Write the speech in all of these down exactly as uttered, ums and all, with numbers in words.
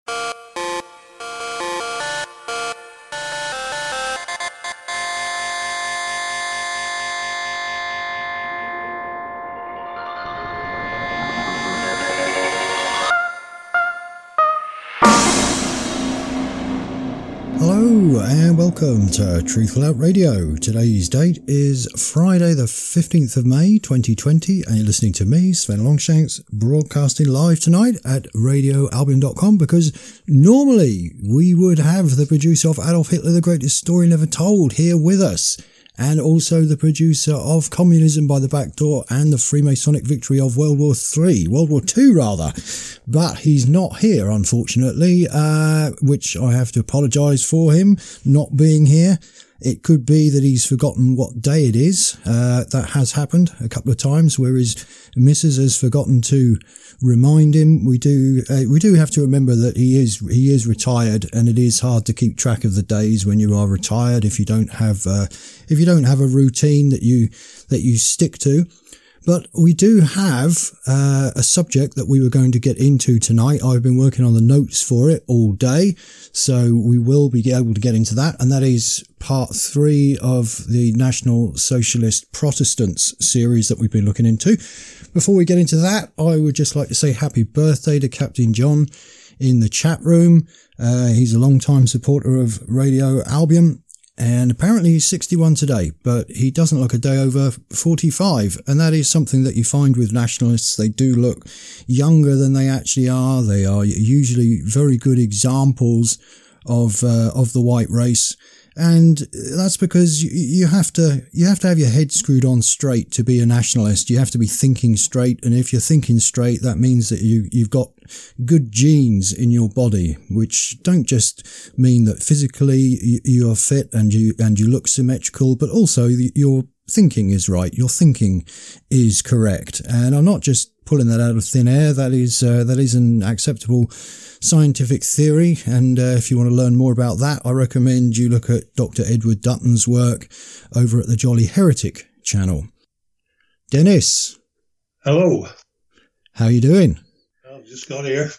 Hello and welcome to Truthful Out Radio. Today's date is Friday the fifteenth of May twenty twenty and you're listening to me, Sven Longshanks, broadcasting live tonight at radio albion dot com, because normally we would have the producer of Adolf Hitler, the Greatest Story Never Told, here with us, and also the producer of Communism by the Back Door and the Freemasonic Victory of World War Three, World War Two rather. But he's not here, unfortunately, uh, which I have to apologise for him not being here. It could be that he's forgotten what day it is. Uh, that has happened a couple of times where his missus has forgotten to remind him. We do, uh, we do have to remember that he is, he is retired, and it is hard to keep track of the days when you are retired if you don't have, uh, if you don't have a routine that you, that you stick to. But we do have uh, a subject that we were going to get into tonight. I've been working on the notes for it all day, so we will be able to get into that. And that is part three of the National Socialist Protestants series that we've been looking into. Before we get into that, I would just like to say happy birthday to Captain John in the chat room. Uh, he's a long-time supporter of Radio Albion. And apparently he's sixty-one today, but he doesn't look a day over forty-five. And that is something that you find with nationalists. They do look younger than they actually are. They are usually very good examples of, uh, of the white race. And that's because you, you have to, you have to have your head screwed on straight to be a nationalist. You have to be thinking straight. And if you're thinking straight, that means that you, you've got good genes in your body, which don't just mean that physically you, you are fit and you, and you look symmetrical, but also your thinking is right. Your thinking is correct. And I'm not just pulling that out of thin air. That is, uh, that is an acceptable scientific theory. And uh, if you want to learn more about that, I recommend you look at Doctor Edward Dutton's work over at the Jolly Heretic channel. Dennis. Hello. How you doing? I've just got here.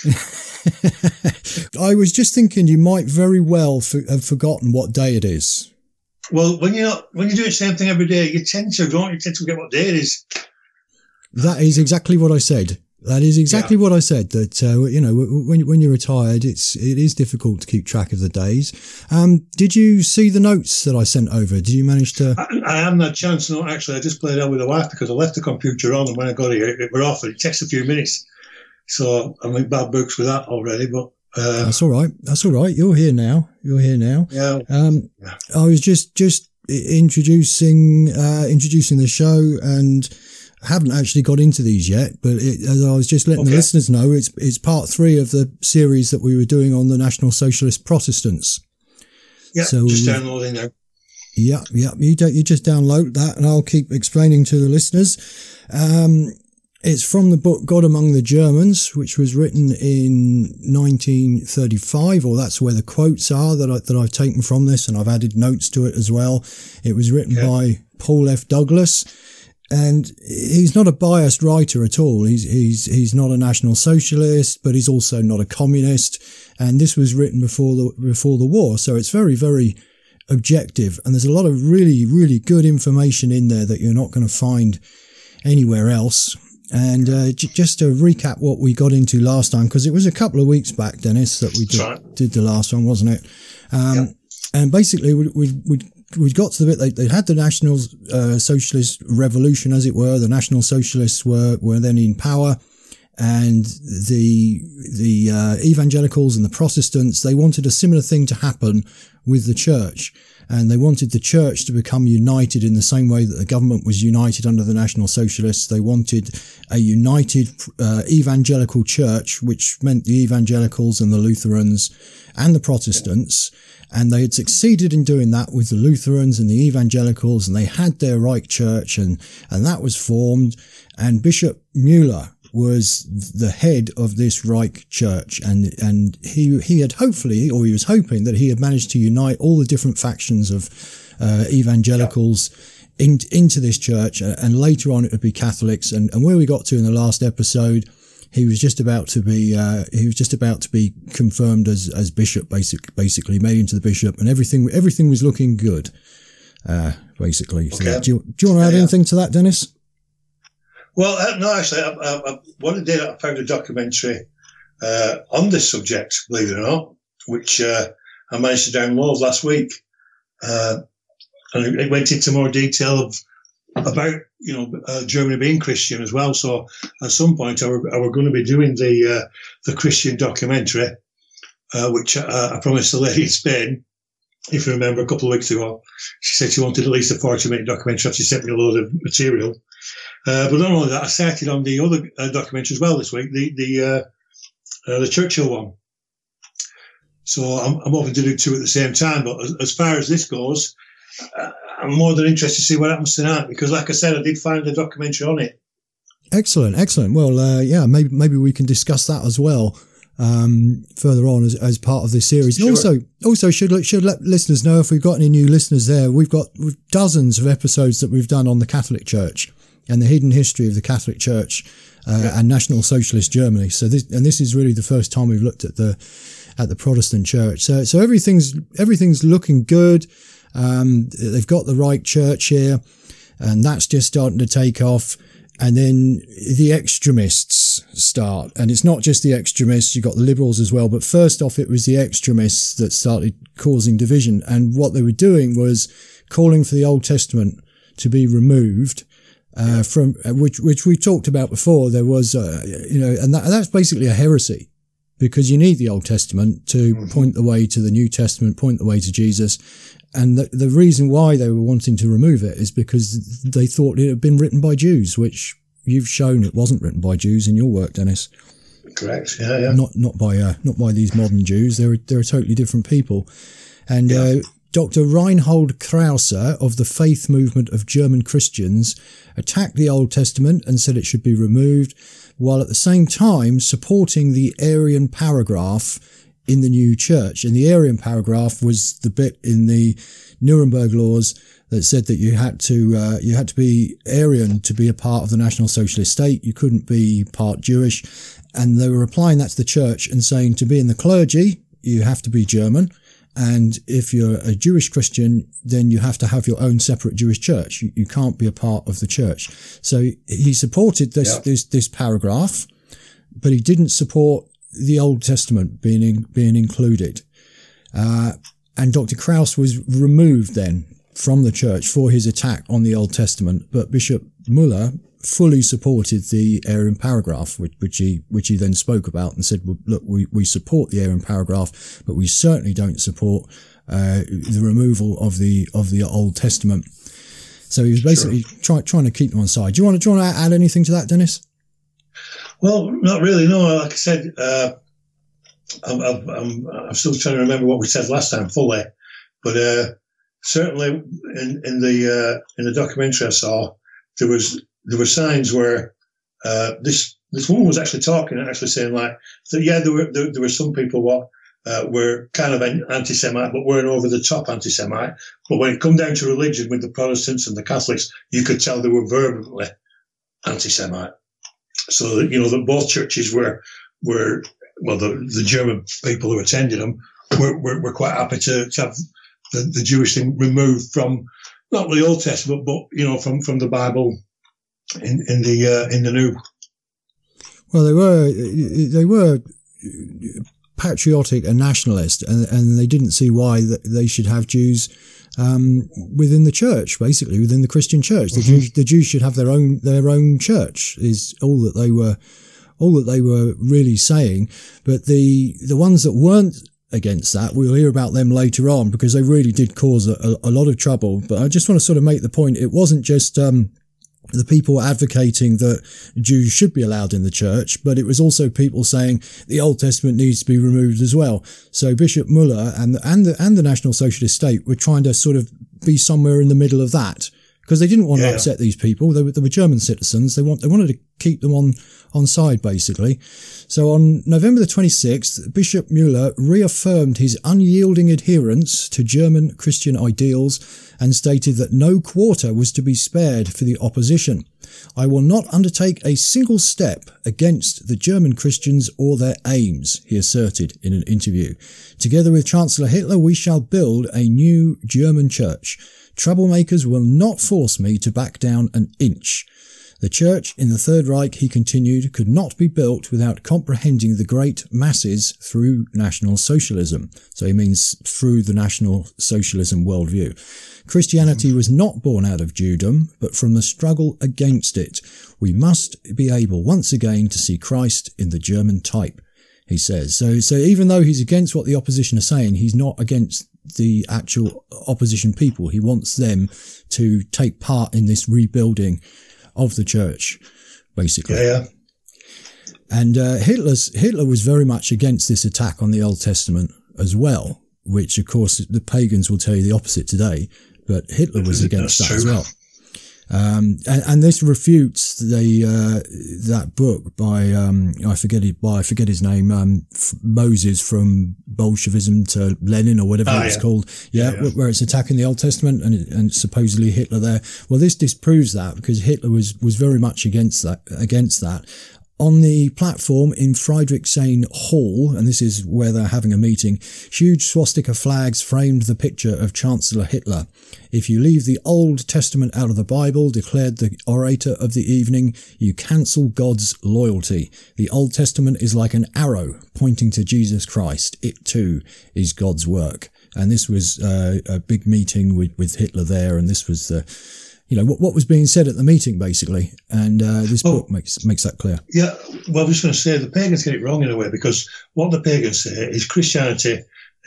I was just thinking you might very well for, have forgotten what day it is. Well, when you're when you do the same thing every day, you tend to, don't you? You tend to forget what day it is. That is exactly what I said. That is exactly yeah. what I said. That uh, you know, when when you're retired, it's it is difficult to keep track of the days. Um, did you see the notes that I sent over? Did you manage to? I, I haven't had a chance. No, actually, I just played out with the wife because I left the computer on, and when I got here, it were off. It takes a few minutes, so I'm in bad books with that already. But uh, that's all right. That's all right. You're here now. You're here now. Yeah. Um, yeah. I was just just introducing uh, introducing the show and. I haven't actually got into these yet, but it, as I was just letting okay. the listeners know, it's it's part three of the series that we were doing on the National Socialist Protestants. Yeah, so just downloading now. Yeah, yeah. You don't, you just download that, and I'll keep explaining to the listeners. Um, it's from the book God Among the Germans, which was written in nineteen thirty-five, or that's where the quotes are that I, that I've taken from this, and I've added notes to it as well. It was written okay. by Paul F. Douglas. And he's not a biased writer at all. He's, he's, he's not a National Socialist, but he's also not a communist. And this was written before the, before the war. So it's very, very objective. And there's a lot of really, really good information in there that you're not going to find anywhere else. And, uh, j- just to recap what we got into last time, because it was a couple of weeks back, Dennis, that we did, right. did the last one, wasn't it? Um, yeah. and basically we, we, we We got to the bit, they, they had the National uh, Socialist Revolution, as it were. The National Socialists were, were then in power, and the, the, uh, evangelicals and the Protestants, they wanted a similar thing to happen with the church. And they wanted the church to become united in the same way that the government was united under the National Socialists. They wanted a united, uh, evangelical church, which meant the evangelicals and the Lutherans and the Protestants. And they had succeeded in doing that with the Lutherans and the evangelicals, and they had their Reich Church, and, and that was formed. And Bishop Müller was the head of this Reich Church, and, and he, he had hopefully, or he was hoping that he had managed to unite all the different factions of, uh, evangelicals yeah. in, into this church, and later on it would be Catholics. And, and where we got to in the last episode he was just about to be uh, he was just about to be confirmed as as bishop, basic, basically made into the bishop, and everything everything was looking good, uh, basically. So okay. do you do you want to add yeah, anything yeah. to that, Dennis? Well, uh, no, actually, I, I, I, what I did, I found a documentary uh, on this subject, believe it or not, which uh, I managed to download last week, uh, and it went into more detail of about, you know, uh, Germany being Christian as well. So at some point, I were, I were going to be doing the uh, the Christian documentary, uh, which uh, I promised the lady in Spain, if you remember, a couple of weeks ago. She said she wanted at least a forty-minute documentary. She sent me a load of material. Uh, but not only that, I started on the other uh, documentary as well this week, the the uh, uh, the Churchill one. So I'm, I'm hoping to do two at the same time. But as, as far as this goes, uh, I'm more than interested to see what happens tonight, because, like I said, I did find a documentary on it. Excellent, excellent. Well, uh, yeah, maybe maybe we can discuss that as well um, further on as, as part of this series. And sure. also, also should should let listeners know, if we've got any new listeners there, we've got dozens of episodes that we've done on the Catholic Church and the hidden history of the Catholic Church uh, yeah. and National Socialist Germany. So this, and this is really the first time we've looked at the at the Protestant Church. So so everything's everything's looking good. Um, they've got the right church here, and that's just starting to take off. And then the extremists start, and it's not just the extremists, you've got the liberals as well. But first off, it was the extremists that started causing division. And what they were doing was calling for the Old Testament to be removed. Uh, from which, which we talked about before. There was, uh, you know, and that, that's basically a heresy, because you need the Old Testament to mm-hmm. point the way to the New Testament, point the way to Jesus. And the, the reason why they were wanting to remove it is because they thought it had been written by Jews, which you've shown it wasn't written by Jews in your work, Dennis. Correct. Yeah, yeah. Not, not by, uh, not by these modern Jews. They're, they're totally different people. And, yeah. uh, Doctor Reinhold Krause of the Faith Movement of German Christians attacked the Old Testament and said it should be removed, while at the same time supporting the Arian paragraph in the new church. And the Arian paragraph was the bit in the Nuremberg laws that said that you had to uh, you had to be Arian to be a part of the National Socialist State. You couldn't be part Jewish. And they were applying that to the church and saying to be in the clergy, you have to be German. And if you're a Jewish Christian, then you have to have your own separate Jewish church. You, you can't be a part of the church. So he supported this, yeah. this, this paragraph, but he didn't support the Old Testament being, in, being included. Uh, and Doctor Krause was removed then from the church for his attack on the Old Testament. But Bishop Müller fully supported the Arian paragraph, which, which he which he then spoke about and said, well, look, we, we support the Arian paragraph, but we certainly don't support uh, the removal of the of the Old Testament. So he was basically sure. try, trying to keep them on side. Do you want to, do you want to add anything to that, Dennis? Well, not really, no. Like I said, uh, I'm, I'm, I'm still trying to remember what we said last time fully, but uh, certainly in, in the uh, in the documentary I saw, there was there were signs where uh, this this woman was actually talking and actually saying like that. Yeah, there were there, there were some people what uh, were kind of anti-Semite, but weren't over the top anti-Semite. But when it come down to religion, with the Protestants and the Catholics, you could tell they were vehemently anti-Semite. So that, you know, that both churches were were well, the the German people who attended them were were, were quite happy to, to have the, the Jewish thing removed from not the Old Testament, but you know, from from the Bible. In, in the uh, in the new, well, they were they were patriotic and nationalist, and and they didn't see why they should have Jews um, within the church, basically within the Christian church. The, mm-hmm. Jews, the Jews should have their own their own church. Is all that they were all that they were really saying. But the the ones that weren't against that, we'll hear about them later on, because they really did cause a, a lot of trouble. But I just want to sort of make the point: it wasn't just um, the people advocating that Jews should be allowed in the church, but it was also people saying the Old Testament needs to be removed as well. So Bishop Müller and the, and the, and the National Socialist State were trying to sort of be somewhere in the middle of that, because they didn't want yeah. to upset these people. They were, they were German citizens. They want, they wanted to keep them on, on side, basically. So on November the twenty-sixth, Bishop Müller reaffirmed his unyielding adherence to German Christian ideals and stated that no quarter was to be spared for the opposition. I will not undertake a single step against the German Christians or their aims, he asserted in an interview. Together with Chancellor Hitler, we shall build a new German church. Troublemakers will not force me to back down an inch. The church in the Third Reich, he continued, could not be built without comprehending the great masses through National Socialism. So he means through the National Socialism worldview. Christianity was not born out of Judaism, but from the struggle against it. We must be able once again to see Christ in the German type, he says. So, so even though he's against what the opposition are saying, he's not against the actual opposition people. He wants them to take part in this rebuilding of the church, basically. Yeah, yeah. And uh, Hitler's Hitler was very much against this attack on the Old Testament as well, which, of course, the pagans will tell you the opposite today. But Hitler was against that as well. Um, and, and this refutes the uh, that book by um, I forget it by I forget his name um, F- Moses from Bolshevism to Lenin or whatever ah, it's yeah. called, yeah, yeah, where it's attacking the Old Testament and, and supposedly Hitler there. Well, this disproves that because Hitler was was very much against that against that. On the platform in Friedrichshain Hall, and this is where they're having a meeting, huge swastika flags framed the picture of Chancellor Hitler. If you leave the Old Testament out of the Bible, declared the orator of the evening, you cancel God's loyalty. The Old Testament is like an arrow pointing to Jesus Christ. It too is God's work. And this was uh, a big meeting with, with Hitler there, and this was the... You know, what, what was being said at the meeting, basically. And uh, this oh, book makes makes that clear. Yeah, well, I was going to say the pagans get it wrong in a way, because what the pagans say is Christianity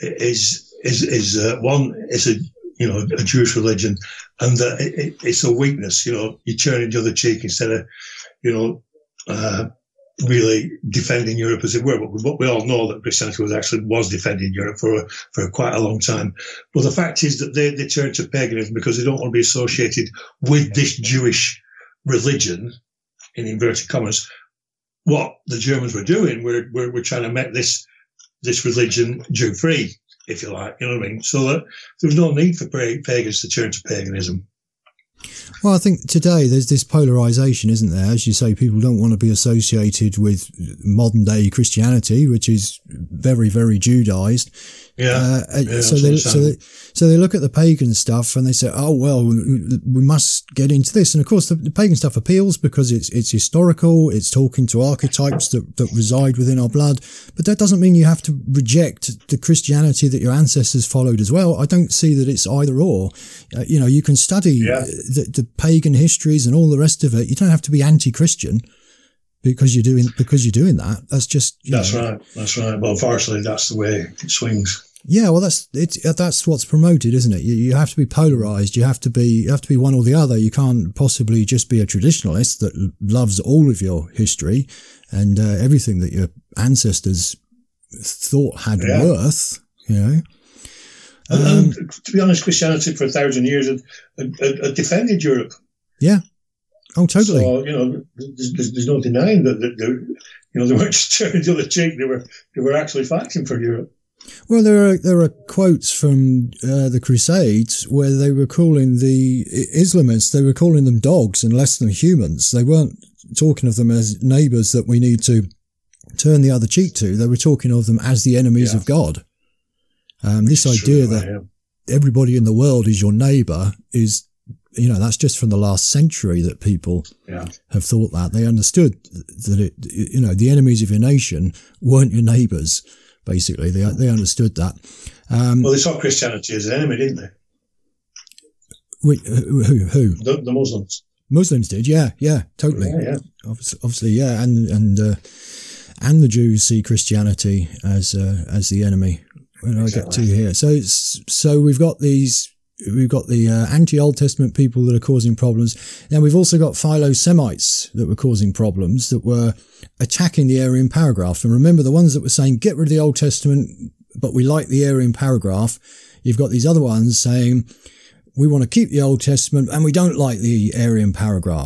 is is is uh, one is a you know a Jewish religion, and uh, it, it, it's a weakness. You know, you turn the other cheek instead of you know uh, really defending Europe as it were. But we, but we all know that Christianity was actually was defending Europe for for quite a long time. But the fact is that they, they turn to paganism because they don't want to be associated with this Jewish religion, in inverted commas. What the Germans were doing, we're, we're, we're trying to make this this religion Jew-free, if you like, you know what I mean? So that there's no need for pagans to turn to paganism. Well, I think today there's this polarization, isn't there? As you say, people don't want to be associated with modern day Christianity, which is very, very Judaized. Yeah. Uh, yeah so they, so they, so they look at the pagan stuff and they say, oh, well, we must get into this. And of course, the, the pagan stuff appeals because it's, it's historical. It's talking to archetypes that, that reside within our blood. But that doesn't mean you have to reject the Christianity that your ancestors followed as well. I don't see that it's either or. Uh, you know, you can study yeah. the, the pagan histories and all the rest of it. You don't have to be anti-Christian because you're doing, because you're doing that. That's just, you that's know, right. That's right. Well, unfortunately, that's the way it swings. Yeah, well, that's it's that's what's promoted, isn't it? You, you have to be polarized. You have to be you have to be one or the other. You can't possibly just be a traditionalist that loves all of your history and uh, everything that your ancestors thought had yeah. worth. You know, and, um, and to be honest, Christianity for a thousand years had, had, had defended Europe. Yeah. Oh, totally. So you know, there's, there's no denying that, that you know they weren't just turning the other cheek. They were they were actually fighting for Europe. Well, there are there are quotes from uh, the Crusades where they were calling the Islamists, they were calling them dogs and less than humans. They weren't talking of them as neighbours that we need to turn the other cheek to. They were talking of them as the enemies yeah. of God. Um, this idea true, that yeah. everybody in the world is your neighbour is, you know, that's just from the last century that people yeah. have thought that. They understood that, it, you know, the enemies of your nation weren't your neighbours. Basically, they they understood that. Um, well, they saw Christianity as an enemy, didn't they? Wait, who? Who? The, the Muslims. Muslims did, yeah, yeah, totally. Yeah, yeah. Obviously, obviously, yeah, and and uh, and the Jews see Christianity as uh, as the enemy. When exactly. I get to here, so it's, so we've got these. We've got the uh, anti-Old Testament people that are causing problems. Now we've also got Philo-Semites that were causing problems, that were attacking the Arian paragraph. And remember, the ones that were saying, get rid of the Old Testament, but we like the Arian paragraph. You've got these other ones saying, we want to keep the Old Testament and we don't like the Arian paragraph.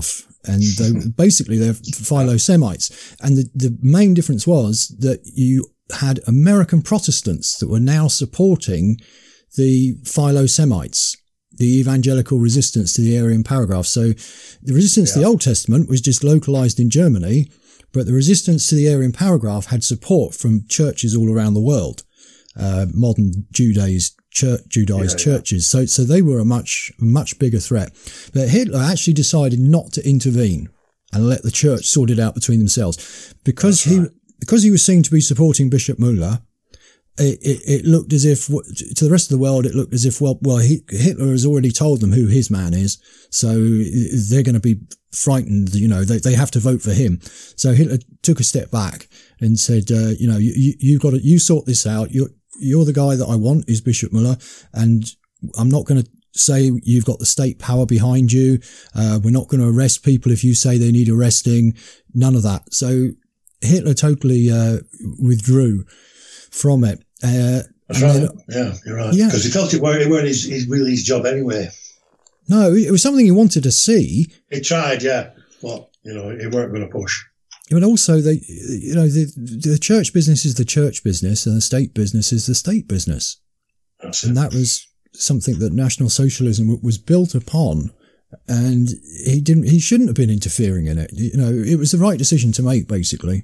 And they, basically they're Philo-Semites. And the, the main difference was that you had American Protestants that were now supporting the Philo-Semites, the evangelical resistance to the Arian paragraph. So the resistance yeah. to the Old Testament was just localized in Germany, but the resistance to the Arian paragraph had support from churches all around the world, uh, modern Judaized, church, Judaized yeah, churches. Yeah. So, so they were a much, much bigger threat. But Hitler actually decided not to intervene and let the church sort it out between themselves because That's he, right. because he was seen to be supporting Bishop Müller. It, it, it looked as if, to the rest of the world, it looked as if, well, well, he, Hitler has already told them who his man is, so they're going to be frightened, you know, they, they have to vote for him. So Hitler took a step back and said, uh, you know, you, you've got to, you sort this out. You're, you're the guy that I want is Bishop Müller, and I'm not going to say you've got the state power behind you. Uh, we're not going to arrest people if you say they need arresting. None of that. So Hitler totally, uh, withdrew from it. Uh, That's right. Then, yeah, you're right. Yeah. Because he felt it weren't, it weren't his, his, really his job anyway. No, it was something he wanted to see. He tried, yeah. Well, you know, he weren't going to push. But also, they, you know, the, the church business is the church business and the state business is the state business. That's and it. that was something that National Socialism was built upon. And he didn't, he shouldn't have been interfering in it. You know, it was the right decision to make, basically.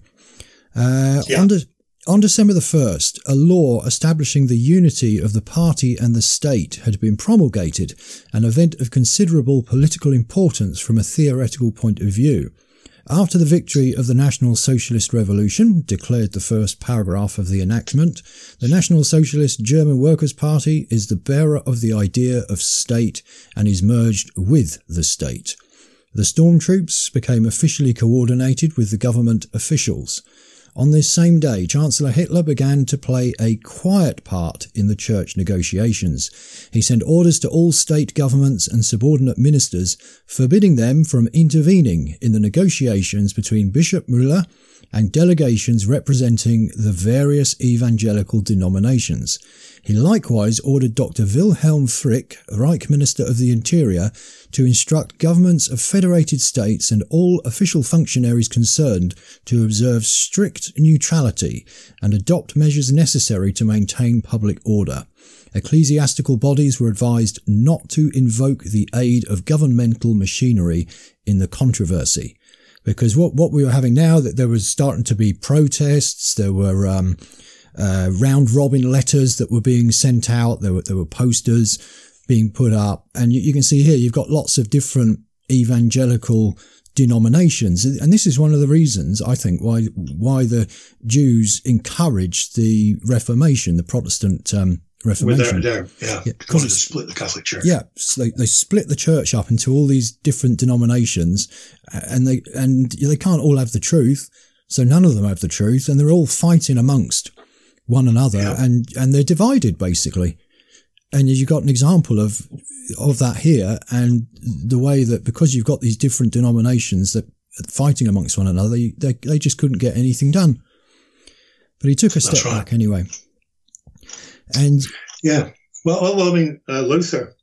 Uh, yeah. Under, On December the first, a law establishing the unity of the party and the state had been promulgated, an event of considerable political importance from a theoretical point of view. After the victory of the National Socialist Revolution, declared the first paragraph of the enactment, the National Socialist German Workers' Party is the bearer of the idea of state and is merged with the state. The stormtroops became officially coordinated with the government officials. On this same day, Chancellor Hitler began to play a quiet part in the church negotiations. He sent orders to all state governments and subordinate ministers, forbidding them from intervening in the negotiations between Bishop Müller and delegations representing the various evangelical denominations. He likewise ordered Doctor Wilhelm Frick, Reich Minister of the Interior, to instruct governments of federated states and all official functionaries concerned to observe strict neutrality and adopt measures necessary to maintain public order. Ecclesiastical bodies were advised not to invoke the aid of governmental machinery in the controversy. Because what, what we were having now, that there was starting to be protests, there were um, uh, round-robin letters that were being sent out, there were, there were posters being put up, and you, you can see here you've got lots of different evangelical denominations, and this is one of the reasons, I think, why why the Jews encouraged the Reformation, the Protestant um, Reformation. Without a doubt, yeah, yeah, because it split the Catholic Church. Yeah, so they, they split the church up into all these different denominations, and they and they can't all have the truth, so none of them have the truth, and they're all fighting amongst one another, yeah. and and they're divided basically. And you've got an example of of that here, and the way that because you've got these different denominations that are fighting amongst one another, they they, they just couldn't get anything done. But he took a step right. back anyway. And yeah, well, well, well I mean, uh, Luther,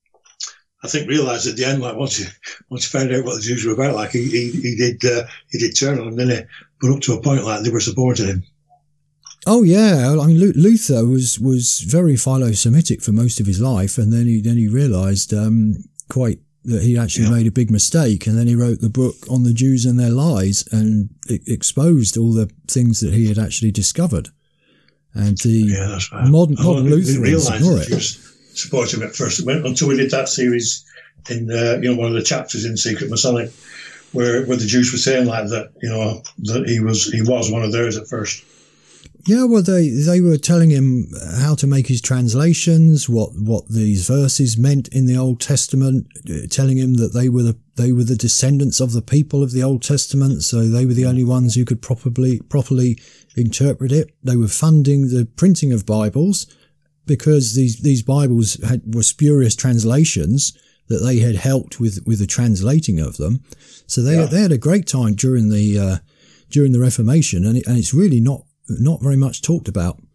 I think realised at the end, like once he once he found out what the Jews were about, like he he, he did uh, he did turn on them, didn't he? But up to a point, like they were supporting him. Oh yeah, I mean Luther was was very philo-Semitic for most of his life, and then he then he realised um, quite that he actually yeah. made a big mistake, and then he wrote the book on the Jews and their lies, and it exposed all the things that he had actually discovered. And the yeah, that's right. modern, I modern Lutherans ignore it. Support him at first until we did that series in uh, you know one of the chapters in Secret Masonic, where where the Jews were saying like that, you know, that he was he was one of theirs at first. Yeah, well, they they were telling him how to make his translations, what what these verses meant in the Old Testament, telling him that they were the they were the descendants of the people of the Old Testament, so they were the only ones who could properly properly interpret it. They were funding the printing of Bibles because these these Bibles had were spurious translations that they had helped with with the translating of them. So they yeah. they had a great time during the uh, during the Reformation, and it, and it's really not. not very much talked about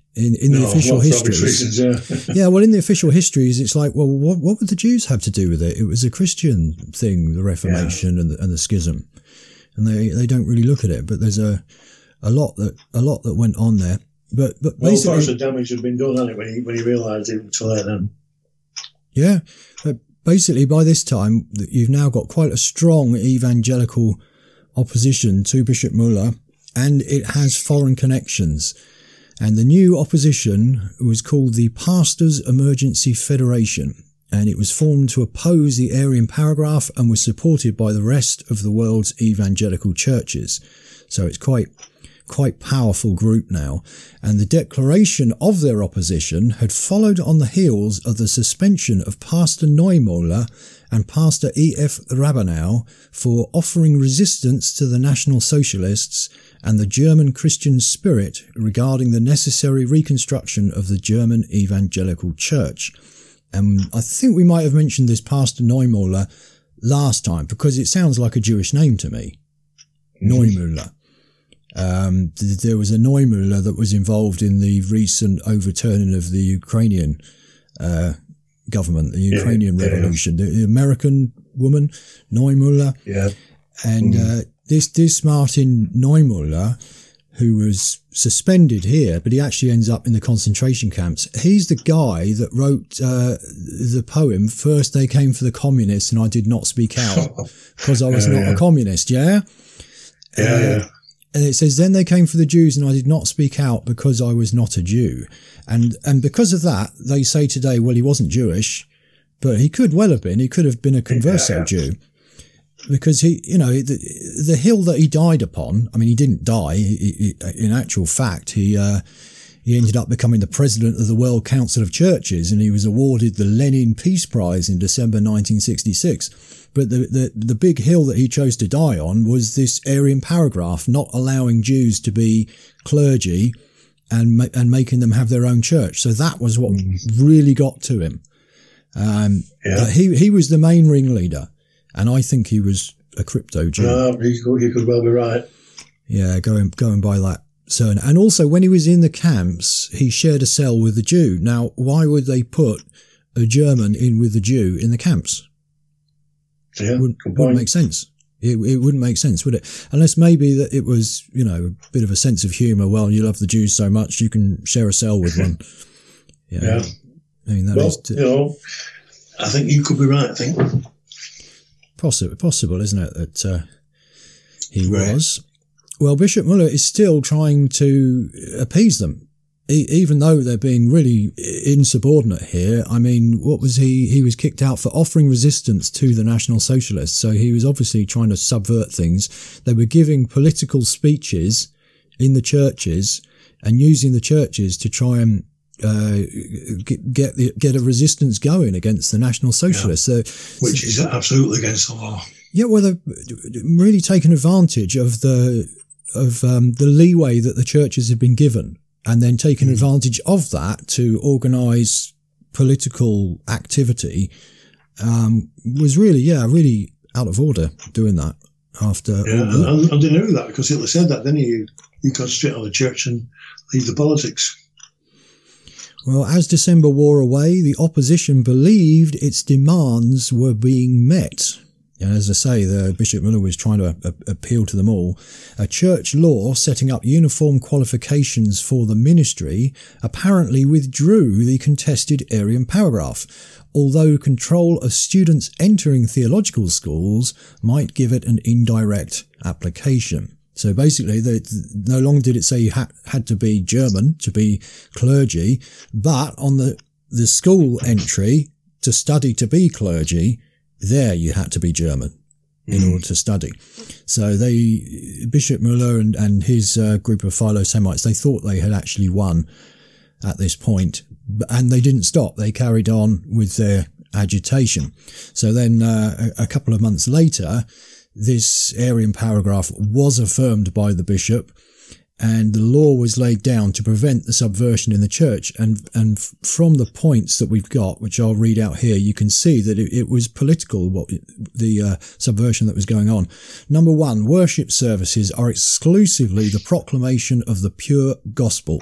In, in the no, official well, histories. Reasons, yeah. yeah, well, in the official histories, it's like, well, what, what would the Jews have to do with it? It was a Christian thing, the Reformation yeah. and, the, and the schism. And they, they don't really look at it, but there's a, a lot that, a lot that went on there. But, but well, basically. parts of damage had been done, hadn't it, when he, when he realised it was too late then. Yeah. But basically, by this time, you've now got quite a strong evangelical opposition to Bishop Muller, and it has foreign connections. And the new opposition was called the Pastors Emergency Federation, and it was formed to oppose the Arian paragraph and was supported by the rest of the world's evangelical churches. So it's quite, quite powerful group now. And the declaration of their opposition had followed on the heels of the suspension of Pastor Neumüller and Pastor E F Rabenau for offering resistance to the National Socialists and the German Christian spirit regarding the necessary reconstruction of the German Evangelical Church. And I think we might have mentioned this Pastor Neumüller last time because it sounds like a Jewish name to me. Mm-hmm. Neumüller. Um, th- there was a Neumüller that was involved in the recent overturning of the Ukrainian uh, government, the Ukrainian yeah, revolution. Yeah. The, the American woman, Neumüller. Yeah. And mm-hmm. uh, this this Martin Neumüller, who was suspended here, but he actually ends up in the concentration camps. He's the guy that wrote uh, the poem, First They Came for the Communists and I Did Not Speak Out because I was uh, not yeah. a communist, yeah? Yeah, uh, yeah. And it says, then they came for the Jews and I did not speak out because I was not a Jew. And and because of that, they say today, well, he wasn't Jewish, but he could well have been. He could have been a converso yeah, yeah. Jew. Because he, you know, the, the hill that he died upon, I mean, he didn't die. He, he, in actual fact, he, uh, he ended up becoming the president of the World Council of Churches, and he was awarded the Lenin Peace Prize in December nineteen sixty-six. But the, the, the big hill that he chose to die on was this Arian paragraph, not allowing Jews to be clergy and, ma- and making them have their own church. So that was what mm. really got to him. Um, yeah. he, he was the main ringleader. And I think he was a crypto Jew. No, he could, he could well be right. Yeah, going going by that surname. And also, when he was in the camps, he shared a cell with a Jew. Now, why would they put a German in with a Jew in the camps? Yeah, wouldn't, wouldn't make sense. It, it wouldn't make sense, would it? Unless maybe that it was, you know, a bit of a sense of humour. Well, you love the Jews so much, you can share a cell with one. Yeah. yeah. I mean, that well, is t- you know, I think you could be right, I think. Possible, possible, isn't it, that uh, he right. was? Well, Bishop Muller is still trying to appease them, e- even though they're being really insubordinate here. I mean, what was he? He was kicked out for offering resistance to the National Socialists, so he was obviously trying to subvert things. They were giving political speeches in the churches and using the churches to try and Uh, get get, the, get a resistance going against the National Socialists, yeah. so, which is absolutely against the law. Yeah, well, they've really taken advantage of the of um, the leeway that the churches have been given, and then taken mm. advantage of that to organise political activity. Um, was really, yeah, really out of order doing that. After yeah, and, and, and they knew that because Hitler said that, didn't he? You, you concentrate on the church and leave the politics. Well, as December wore away, the opposition believed its demands were being met. And as I say, the Bishop Muller was trying to a- appeal to them all. A church law setting up uniform qualifications for the ministry apparently withdrew the contested Arian paragraph, although control of students entering theological schools might give it an indirect application. So basically, they, no longer did it say you had, had to be German to be clergy, but on the, the school entry to study to be clergy, there you had to be German in mm. order to study. So they, Bishop Muller and, and his uh, group of Philo-Semites, they thought they had actually won at this point, and they didn't stop. They carried on with their agitation. So then uh, a, a couple of months later, this Arian paragraph was affirmed by the bishop, and the law was laid down to prevent the subversion in the church. And and from the points that we've got, which I'll read out here, you can see that it, it was political, what the uh, subversion that was going on. Number one, worship services are exclusively the proclamation of the pure gospel.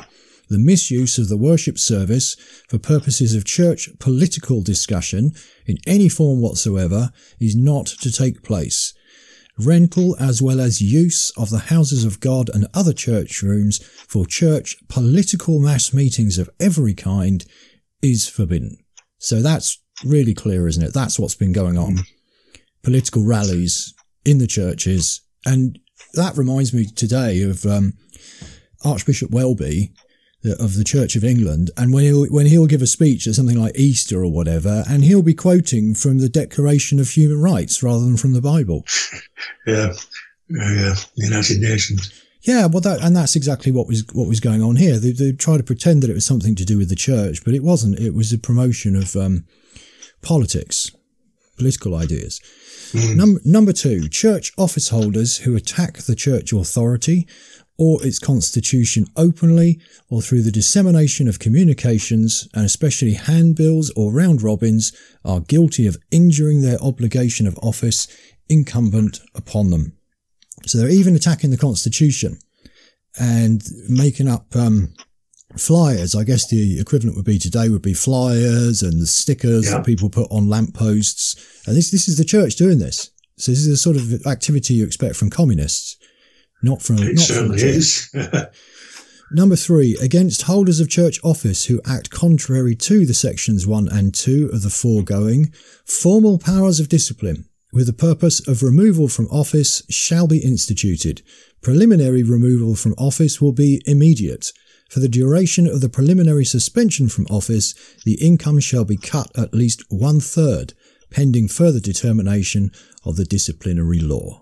The misuse of the worship service for purposes of church political discussion in any form whatsoever is not to take place. Rental as well as use of the houses of God and other church rooms for church political mass meetings of every kind is forbidden. So that's really clear, isn't it? That's what's been going on. Political rallies in the churches. And that reminds me today of um, Archbishop Welby of the Church of England, and when he'll when he'll give a speech at something like Easter or whatever, and he'll be quoting from the Declaration of Human Rights rather than from the Bible. Yeah, yeah, United Nations. Yeah, well, that and that's exactly what was what was going on here. They, they tried to pretend that it was something to do with the church, but it wasn't. It was a promotion of um, politics, political ideas. Mm. Num- number two, church office holders who attack the church authority or its constitution openly or through the dissemination of communications, and especially handbills or round robins, are guilty of injuring their obligation of office incumbent upon them. So they're even attacking the constitution and making up um, flyers. I guess the equivalent would be today would be flyers and the stickers yeah. that people put on lampposts. And this this is the church doing this. So this is the sort of activity you expect from communists. Not from, it not certainly from is. Number three, against holders of church office who act contrary to the sections one and two of the foregoing, formal powers of discipline with the purpose of removal from office shall be instituted. Preliminary removal from office will be immediate. For the duration of the preliminary suspension from office, the income shall be cut at least one third, pending further determination of the disciplinary law.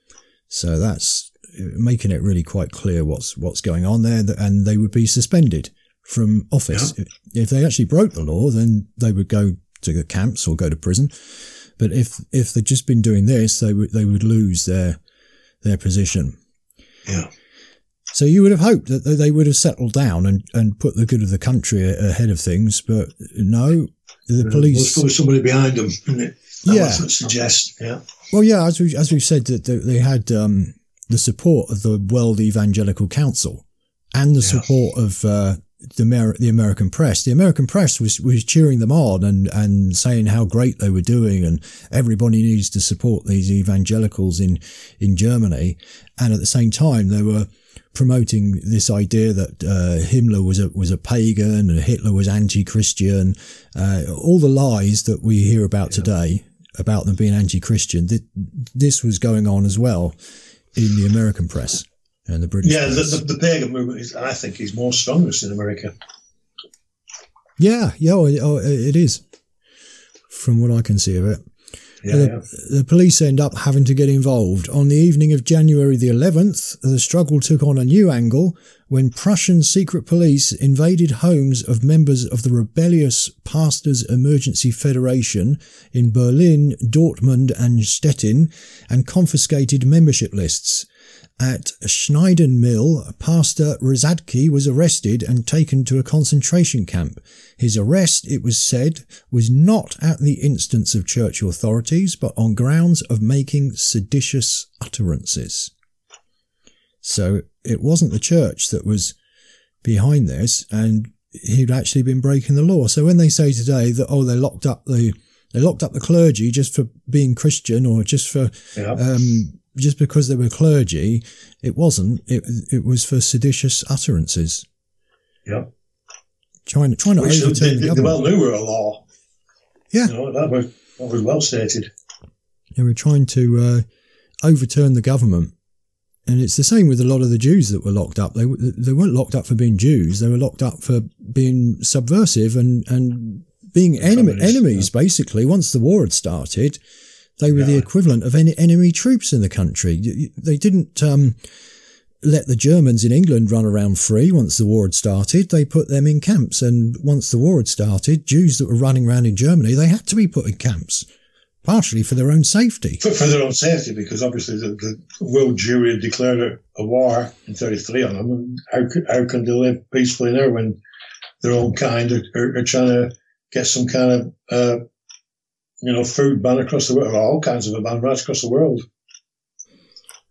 So that's making it really quite clear what's what's going on there, and they would be suspended from office. Yeah. If they actually broke the law, then they would go to the camps or go to prison. But if if they'd just been doing this, they would they would lose their their position. Yeah. So you would have hoped that they would have settled down and, and put the good of the country ahead of things, but no, the police. There's probably somebody behind them, isn't it? That yeah. That suggests. Yeah. Well, yeah, as we as we've said, that they had um, the support of the World Evangelical Council and the yeah. support of uh, the Amer- the American press. The American press was, was cheering them on and, and saying how great they were doing, and everybody needs to support these evangelicals in, in Germany. And at the same time, they were promoting this idea that uh, Himmler was a was a pagan and Hitler was anti-Christian. Uh, all the lies that we hear about yeah. today about them being anti-Christian, th- this was going on as well in the American press and the British yeah, press. The, the, the pagan movement, is, I think, is more strongest in America. Yeah, yeah, oh, it is, from what I can see of it. Yeah, the, yeah. the police end up having to get involved. On the evening of January the eleventh, the struggle took on a new angle when Prussian secret police invaded homes of members of the rebellious Pastors Emergency Federation in Berlin, Dortmund and Stettin and confiscated membership lists. At Schneiden Mill, Pastor Rezadke was arrested and taken to a concentration camp. His arrest, it was said, was not at the instance of church authorities, but on grounds of making seditious utterances. So it wasn't the church that was behind this, and he'd actually been breaking the law. So when they say today that, oh, they locked up the they locked up the clergy just for being Christian or just for yeah. um just because they were clergy, it wasn't. It it was for seditious utterances. Yeah. Trying, trying to Which overturn they, the they government. well knew were a law. Yeah. You know, that, was, that was well stated. They were trying to uh, overturn the government. And it's the same with a lot of the Jews that were locked up. They they weren't locked up for being Jews. They were locked up for being subversive and, and being enemy, enemies, yeah. basically. Once the war had started, they were yeah. the equivalent of any enemy troops in the country. They didn't um, let the Germans in England run around free once the war had started. They put them in camps. And once the war had started, Jews that were running around in Germany, they had to be put in camps, partially for their own safety. For, for their own safety, because obviously the, the world Jewry had declared a, a war in thirty-three on them. How, how can they live peacefully there when their own kind are, are, are trying to get some kind of... Uh, you know, food ban across the world, all kinds of a ban right across the world.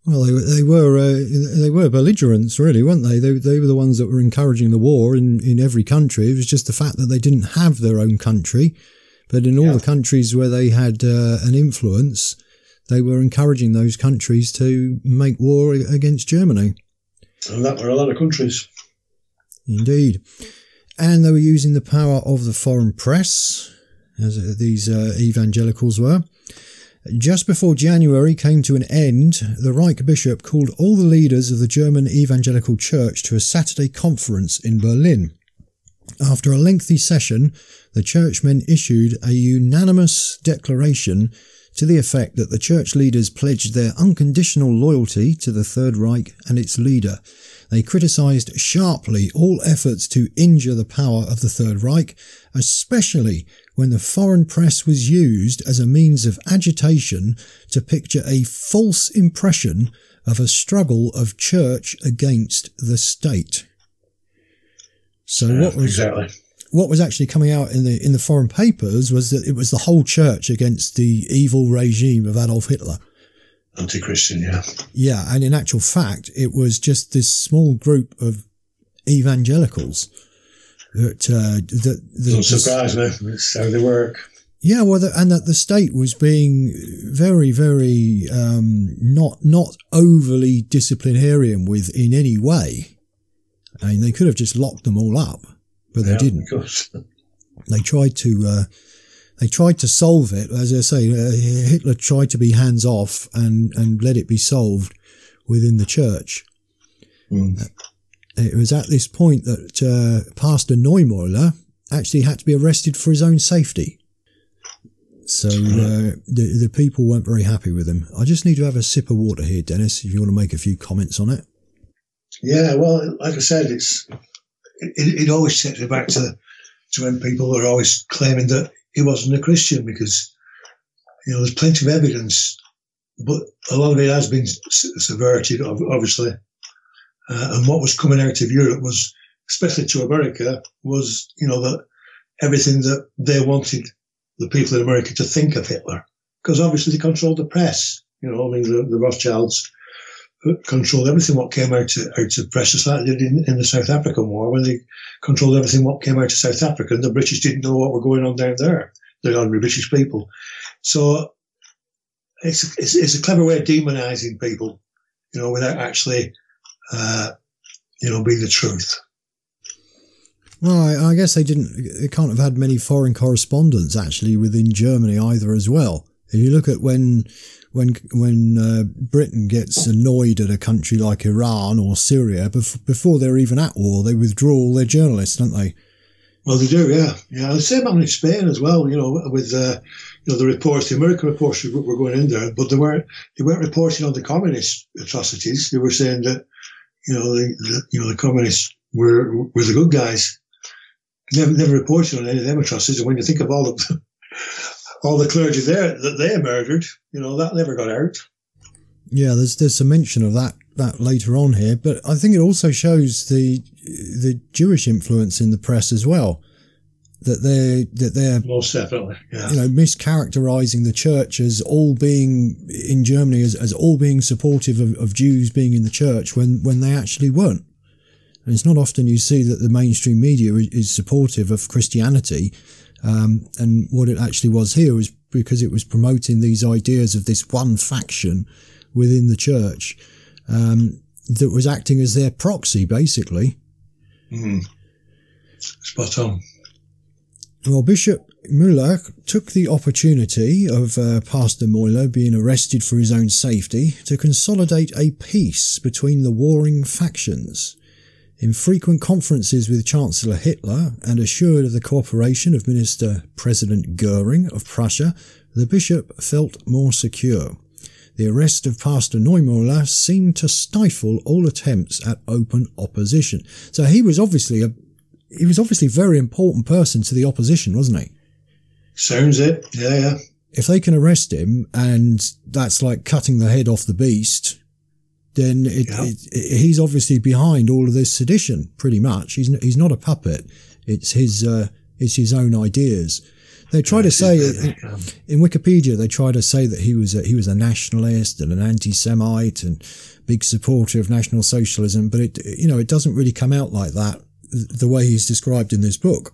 Well, they, they were uh, they were belligerents, really, weren't they? they? They were the ones that were encouraging the war in, in every country. It was just the fact that they didn't have their own country, but in all yeah. the countries where they had uh, an influence, they were encouraging those countries to make war against Germany. And that were a lot of countries. Indeed. And they were using the power of the foreign press, as these uh, evangelicals were. Just before January came to an end, the Reich bishop called all the leaders of the German Evangelical Church to a Saturday conference in Berlin. After a lengthy session, the churchmen issued a unanimous declaration to the effect that the church leaders pledged their unconditional loyalty to the Third Reich and its leader. They criticised sharply all efforts to injure the power of the Third Reich, especially when the foreign press was used as a means of agitation to picture a false impression of a struggle of church against the state. So yeah, what was exactly. what was actually coming out in the in the foreign papers was that it was the whole church against the evil regime of Adolf Hitler. Anti-Christian, yeah. Yeah, and in actual fact, it was just this small group of evangelicals that uh, that, that Don't surprise me. That's how they work. Yeah, well, the, and that the state was being very, very um, not not overly disciplinarian with in any way. I mean, they could have just locked them all up, but they yeah, didn't. Of course. They tried to. Uh, They tried to solve it. As I say, uh, Hitler tried to be hands off and, and let it be solved within the church. Mm. It was at this point that uh, Pastor Neumeuller actually had to be arrested for his own safety. So uh, the, the people weren't very happy with him. I just need to have a sip of water here, Dennis, if you want to make a few comments on it. Yeah, well, like I said, it's it, it always takes me back to, to when people are always claiming that he wasn't a Christian because, you know, there's plenty of evidence, but a lot of it has been subverted, obviously. Uh, and what was coming out of Europe was, especially to America, was, you know, that everything that they wanted the people in America to think of Hitler. Because obviously they controlled the press. You know, I mean, the, the Rothschilds controlled everything what came out to, out to press, just like they did in, in the South African War, when they controlled everything what came out to South Africa, and the British didn't know what were going on down there, the ordinary British people. So it's, it's, it's a clever way of demonising people, you know, without actually, uh, you know, being the truth. Well, I, I guess they didn't, they can't have had many foreign correspondents actually within Germany either as well. If you look at when when when uh, Britain gets annoyed at a country like Iran or Syria, bef- before they're even at war, they withdraw all their journalists, don't they? Well, they do, yeah. Yeah, the same happened in Spain as well, you know, with uh, you know the reports, the American reports were going in there, but they weren't they weren't reporting on the communist atrocities. They were saying that, you know, the, the you know the communists were were the good guys. Never never reported on any of them atrocities. And when you think of all the all the clergy there that they murdered, you know, that never got out. Yeah, there's there's some mention of that that later on here, but I think it also shows the the Jewish influence in the press as well. That they're that they're most definitely, yeah. You know, mischaracterizing the church as all being in Germany as, as all being supportive of, of Jews being in the church when, when they actually weren't. And it's not often you see that the mainstream media is supportive of Christianity. Um, and what it actually was here was because it was promoting these ideas of this one faction within the church, um, that was acting as their proxy, basically. Mm. Spot on. Well, Bishop Müller took the opportunity of uh, Pastor Neumeuller being arrested for his own safety to consolidate a peace between the warring factions. In frequent conferences with Chancellor Hitler and assured of the cooperation of Minister President Goering of Prussia, the bishop felt more secure. The arrest of Pastor Neumeuller seemed to stifle all attempts at open opposition. So he was obviously a he was obviously a very important person to the opposition, wasn't he? Sounds it, yeah, yeah. If they can arrest him and that's like cutting the head off the beast, then it, yeah. it, it, he's obviously behind all of this sedition, pretty much. He's he's not a puppet. It's his uh, it's his own ideas. They try uh, to say in, um, in Wikipedia, they try to say that he was a, he was a nationalist and an anti-Semite and big supporter of National Socialism, but it you know it doesn't really come out like that the way he's described in this book.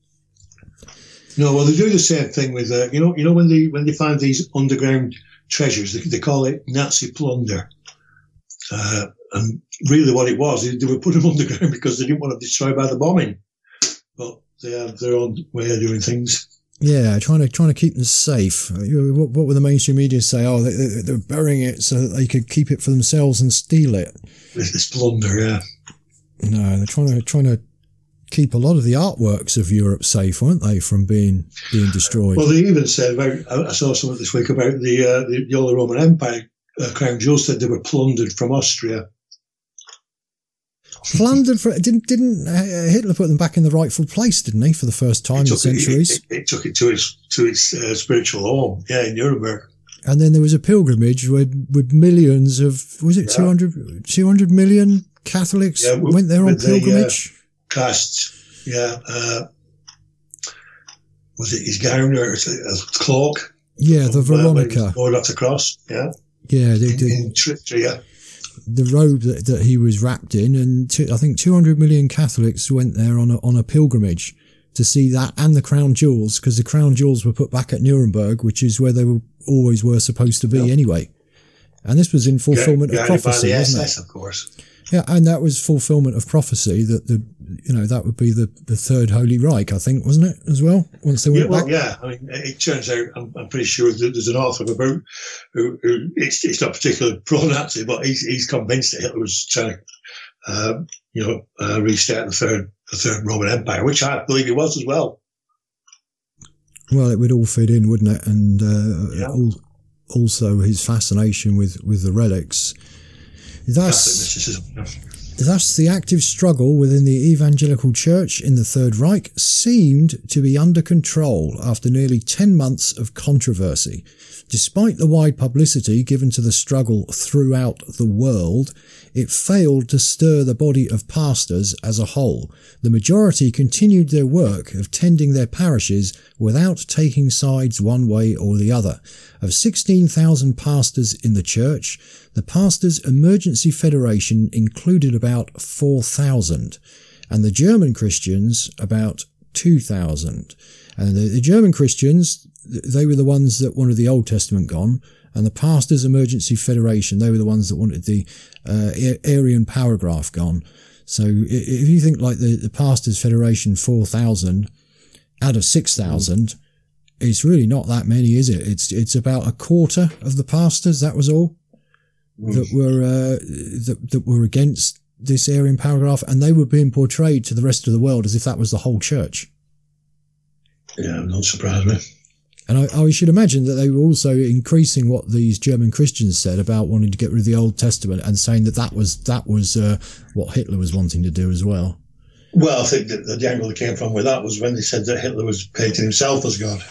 No, well, they do the same thing with uh, you know you know when they when they find these underground treasures, they, they call it Nazi plunder, uh, and really what it was, they, they were put them underground because they didn't want to destroy by the bombing, but they have their own way of doing things. Yeah, trying to trying to keep them safe. What, what would the mainstream media say? Oh, they, they, they're burying it so that they could keep it for themselves and steal it. It's plunder, yeah. No, they're trying to trying to keep a lot of the artworks of Europe safe, weren't they, from being being destroyed? Well, they even said about. I saw something this week about the uh, the, the Holy Roman Empire uh, crown jewels said they were plundered from Austria. Plundered for didn't didn't Hitler put them back in the rightful place, didn't he, for the first time in centuries? It, it, it took it to its to its uh, spiritual home, yeah, in Nuremberg. And then there was a pilgrimage with with millions of was it yeah. two hundred, two hundred million Catholics yeah, went there on pilgrimage. The, uh, casts, yeah. Uh, was it his gown or his, his cloak? Yeah, the Veronica. Or that's across, yeah. Yeah, the, the, in, in Tritria. The robe that, that he was wrapped in, and two, I think two hundred million Catholics went there on a, on a pilgrimage to see that and the crown jewels, because the crown jewels were put back at Nuremberg, which is where they were, always were supposed to be yeah. anyway. And this was in fulfillment yeah, of prophecy, by the wasn't S S, it? Of course. Yeah, and that was fulfillment of prophecy that the you know that would be the, the Third Holy Reich, I think, wasn't it, as well? Once they went yeah, well, back. Yeah, I mean, it turns out I'm, I'm pretty sure that there's an author of a book who, who it's, it's not particularly pro-Nazi, but he's he's convinced that Hitler was trying to uh, you know uh, restart the third the Third Roman Empire, which I believe he was as well. Well, it would all fit in, wouldn't it? And uh, yeah. all, also his fascination with with the relics. Thus, thus, the active struggle within the evangelical church in the Third Reich seemed to be under control after nearly ten months of controversy. Despite the wide publicity given to the struggle throughout the world, it failed to stir the body of pastors as a whole. The majority continued their work of tending their parishes without taking sides one way or the other. Of sixteen thousand pastors in the church, the Pastors Emergency Federation included about four thousand, and the German Christians about two thousand. And the, the German Christians, they were the ones that wanted the Old Testament gone, and the Pastors Emergency Federation, they were the ones that wanted the uh, Arian paragraph gone. So if you think like the, the Pastors Federation, four thousand out of six thousand, mm. it's really not that many, is it? It's it's about a quarter of the pastors, that was all, mm. that were uh, that, that were against this Arian paragraph, and they were being portrayed to the rest of the world as if that was the whole church. Yeah, I'm not surprised, me. And I, I should imagine that they were also increasing what these German Christians said about wanting to get rid of the Old Testament and saying that that was that was uh, what Hitler was wanting to do as well. Well, I think that the angle that came from with that was when they said that Hitler was painting himself as God.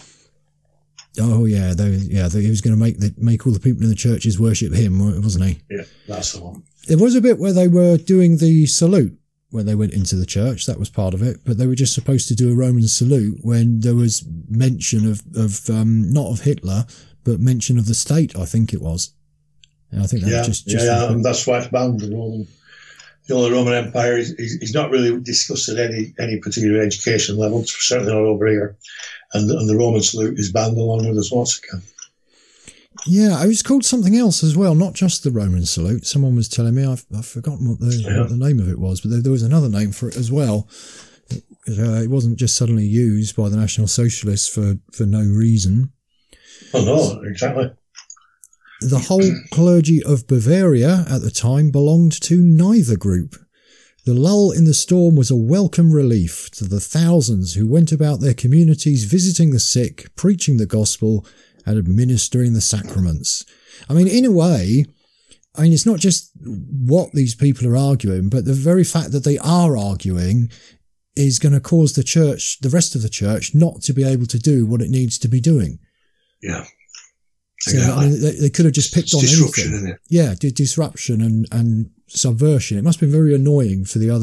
Oh yeah, they, yeah, they, he was going to make the, make all the people in the churches worship him, wasn't he? Yeah, that's the one. There was a bit where they were doing the salute when they went into the church. That was part of it, but they were just supposed to do a Roman salute when there was mention of, of um, not of Hitler, but mention of the state, I think it was. And I think that yeah, was just, just yeah, and that's why it's banned. The Roman, you know, the Roman Empire is, is not really discussed at any, any particular education level, certainly not over here. And, and the Roman salute is banned along with the swastika. Yeah, it was called something else as well, not just the Roman salute. Someone was telling me, I've, I've forgotten what the, yeah. what the name of it was, but there, there was another name for it as well. It, uh, it wasn't just suddenly used by the National Socialists for, for no reason. Oh, no, exactly. The whole clergy of Bavaria at the time belonged to neither group. The lull in the storm was a welcome relief to the thousands who went about their communities visiting the sick, preaching the gospel, and administering the sacraments. I mean, in a way, I mean, it's not just what these people are arguing, but the very fact that they are arguing is going to cause the church, the rest of the church, not to be able to do what it needs to be doing. Yeah. So, exactly. I mean, they, they could have just picked it's on disruption, anything. Isn't it? Yeah, disruption and, and subversion. It must have been very annoying for the other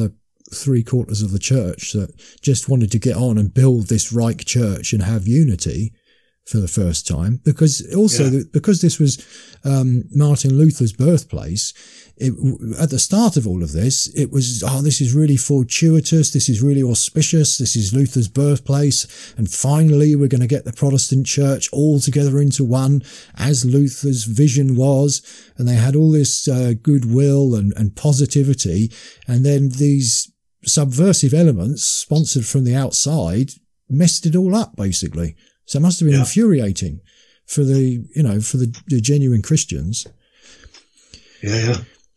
three quarters of the church that just wanted to get on and build this Reich Church and have unity for the first time, because also yeah. the, because this was um, Martin Luther's birthplace. It, at the start of all of this, it was, oh, this is really fortuitous, this is really auspicious, this is Luther's birthplace, and finally we're going to get the Protestant church all together into one, as Luther's vision was, and they had all this uh, goodwill and, and positivity, and then these subversive elements, sponsored from the outside, messed it all up, basically. So it must have been yeah. infuriating for the, you know, for the, the genuine Christians. Yeah, yeah.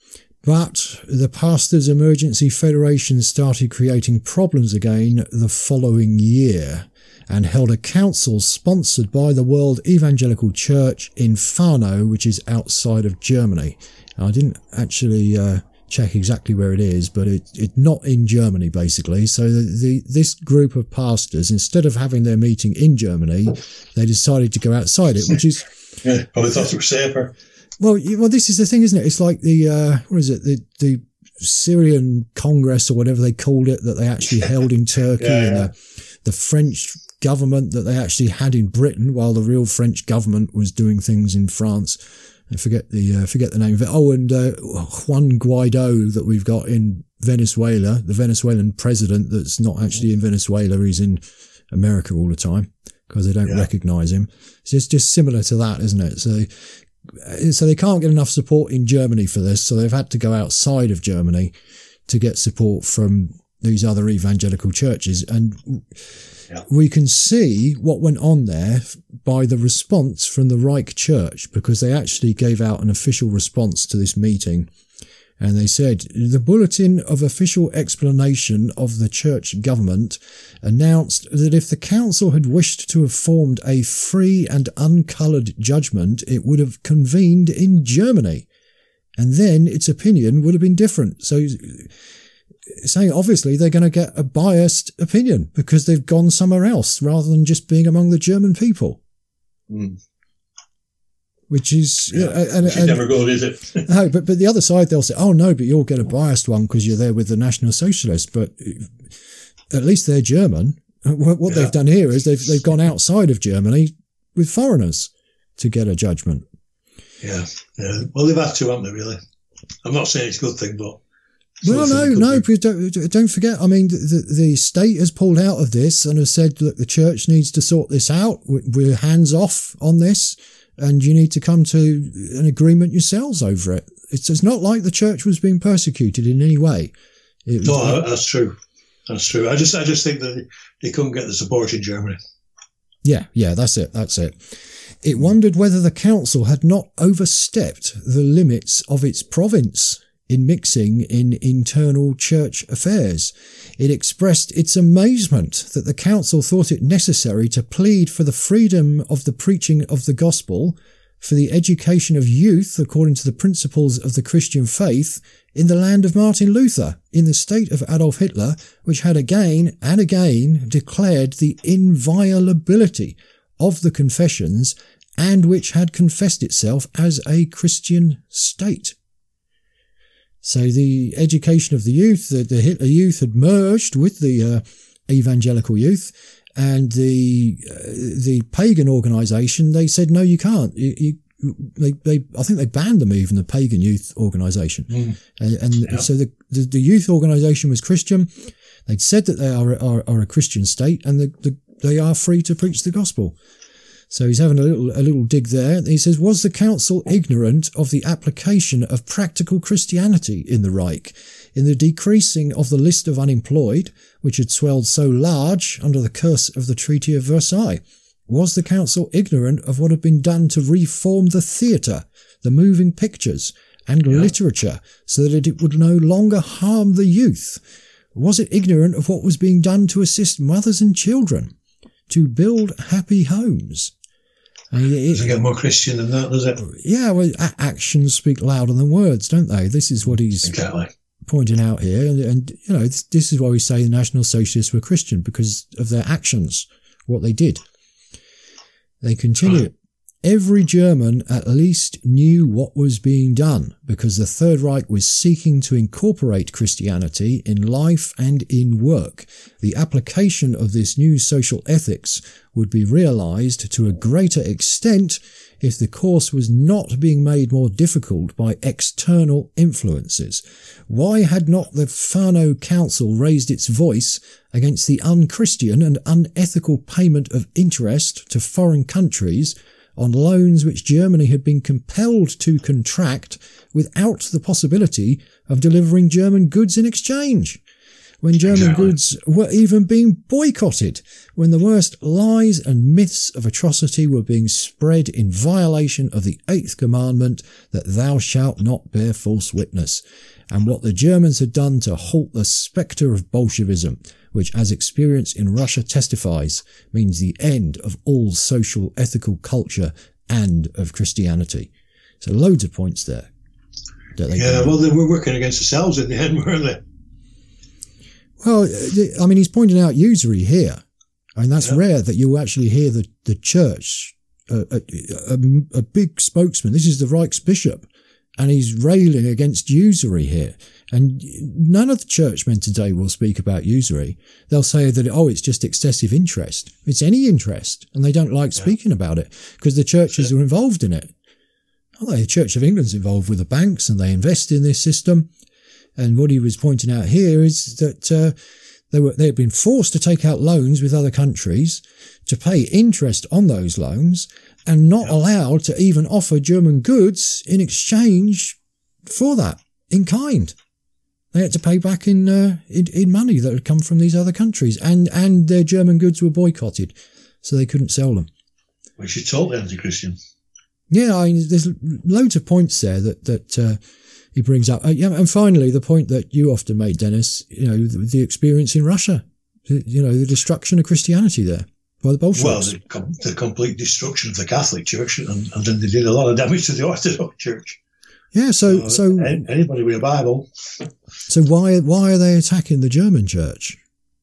But the Pastors Emergency Federation started creating problems again the following year and held a council sponsored by the World Evangelical Church in Fano, which is outside of Germany. Now, I didn't actually uh, check exactly where it is, but it, it's not in Germany, basically. So the, the this group of pastors, instead of having their meeting in Germany, they decided to go outside it, which is... yeah, probably thought it was safer. Well, well, this is the thing, isn't it? It's like the, uh, what is it, the, the Syrian Congress or whatever they called it that they actually held in Turkey, yeah, and the, the French government that they actually had in Britain while the real French government was doing things in France. I forget the, uh, forget the name of it. Oh, and, uh, Juan Guaido that we've got in Venezuela, the Venezuelan president that's not actually in Venezuela, he's in America all the time because they don't yeah. recognize him. It's just, just similar to that, isn't it? So, So they can't get enough support in Germany for this, so they've had to go outside of Germany to get support from these other evangelical churches. And yeah. we can see what went on there by the response from the Reich Church, because they actually gave out an official response to this meeting. And they said, the Bulletin of Official Explanation of the Church Government announced that if the Council had wished to have formed a free and uncoloured judgment, it would have convened in Germany. And then its opinion would have been different. So saying obviously they're going to get a biased opinion because they've gone somewhere else rather than just being among the German people. Mm. Which is, yeah, uh, and, which is and, never good, is it? No, but but the other side they'll say, oh no, but you'll get a biased one because you're there with the National Socialists. But at least they're German. What, what yeah. they've done here is they've they've gone outside of Germany with foreigners to get a judgment. Yeah, yeah. Well, they've had to, haven't they? Really? I'm not saying it's a good thing, but well, no, no. But don't don't forget. I mean, the the state has pulled out of this and has said, look, the church needs to sort this out. We're hands off on this. And you need to come to an agreement yourselves over it. It's, it's not like the church was being persecuted in any way. It was, no, that's true. That's true. I just, I just think that they couldn't get the support in Germany. Yeah, yeah, that's it. That's it. It wondered whether the council had not overstepped the limits of its province in mixing in internal church affairs. It expressed its amazement that the council thought it necessary to plead for the freedom of the preaching of the gospel, for the education of youth according to the principles of the Christian faith in the land of Martin Luther, in the state of Adolf Hitler, which had again and again declared the inviolability of the confessions and which had confessed itself as a Christian state. So the education of the youth, the, the Hitler youth had merged with the uh, evangelical youth, and the uh, the pagan organisation, they said, no, you can't. You, you, they, they, I think they banned them even, the pagan youth organisation. Mm. And, and yeah. so the, the, the youth organisation was Christian. They'd said that they are, are, are a Christian state, and the, the, they are free to preach the gospel. So he's having a little a little dig there. He says, was the council ignorant of the application of practical Christianity in the Reich, in the decreasing of the list of unemployed, which had swelled so large under the curse of the Treaty of Versailles? Was the council ignorant of what had been done to reform the theatre, the moving pictures, and yeah. literature, so that it would no longer harm the youth? Was it ignorant of what was being done to assist mothers and children, to build happy homes? It doesn't get more Christian than that, does it? Yeah, well, a- actions speak louder than words, don't they? This is what he's exactly. pointing out here. And, and you know, this, this is why we say the National Socialists were Christian, because of their actions, what they did. They continue. every German at least knew what was being done, because the Third Reich was seeking to incorporate Christianity in life and in work. The application of this new social ethics would be realized to a greater extent if the course was not being made more difficult by external influences. Why had not the Fano Council raised its voice against the unchristian and unethical payment of interest to foreign countries on loans which Germany had been compelled to contract without the possibility of delivering German goods in exchange? When German exactly. goods were even being boycotted, when the worst lies and myths of atrocity were being spread in violation of the eighth commandment that thou shalt not bear false witness, and what the Germans had done to halt the spectre of Bolshevism, which, as experience in Russia testifies, means the end of all social ethical culture and of Christianity. So loads of points there. Yeah, well, they were working against themselves in the end, weren't they? Well, I mean, he's pointing out usury here. I mean, that's yeah. rare that you actually hear the, the church, a, a, a, a big spokesman. This is the Reichsbishop, and he's railing against usury here. And none of the churchmen today will speak about usury. They'll say that, oh, it's just excessive interest. It's any interest, and they don't like yeah. speaking about it because the churches yeah. are involved in it. Oh, the Church of England's involved with the banks, and they invest in this system. And what he was pointing out here is that uh, they were they had been forced to take out loans with other countries to pay interest on those loans, and not yeah. allowed to even offer German goods in exchange for that, in kind. They had to pay back in, uh, in in money that had come from these other countries, and and their German goods were boycotted, so they couldn't sell them. Which is totally anti-Christian. Yeah, I mean, there's loads of points there that that uh, he brings up. Uh, yeah, and finally, the point that you often made, Dennis, you know, the, the experience in Russia, you know, the destruction of Christianity there by the Bolsheviks. Well, the, com- the complete destruction of the Catholic Church, and, and then they did a lot of damage to the Orthodox Church. Yeah, so so, so anybody with a Bible. So why why are they attacking the German Church?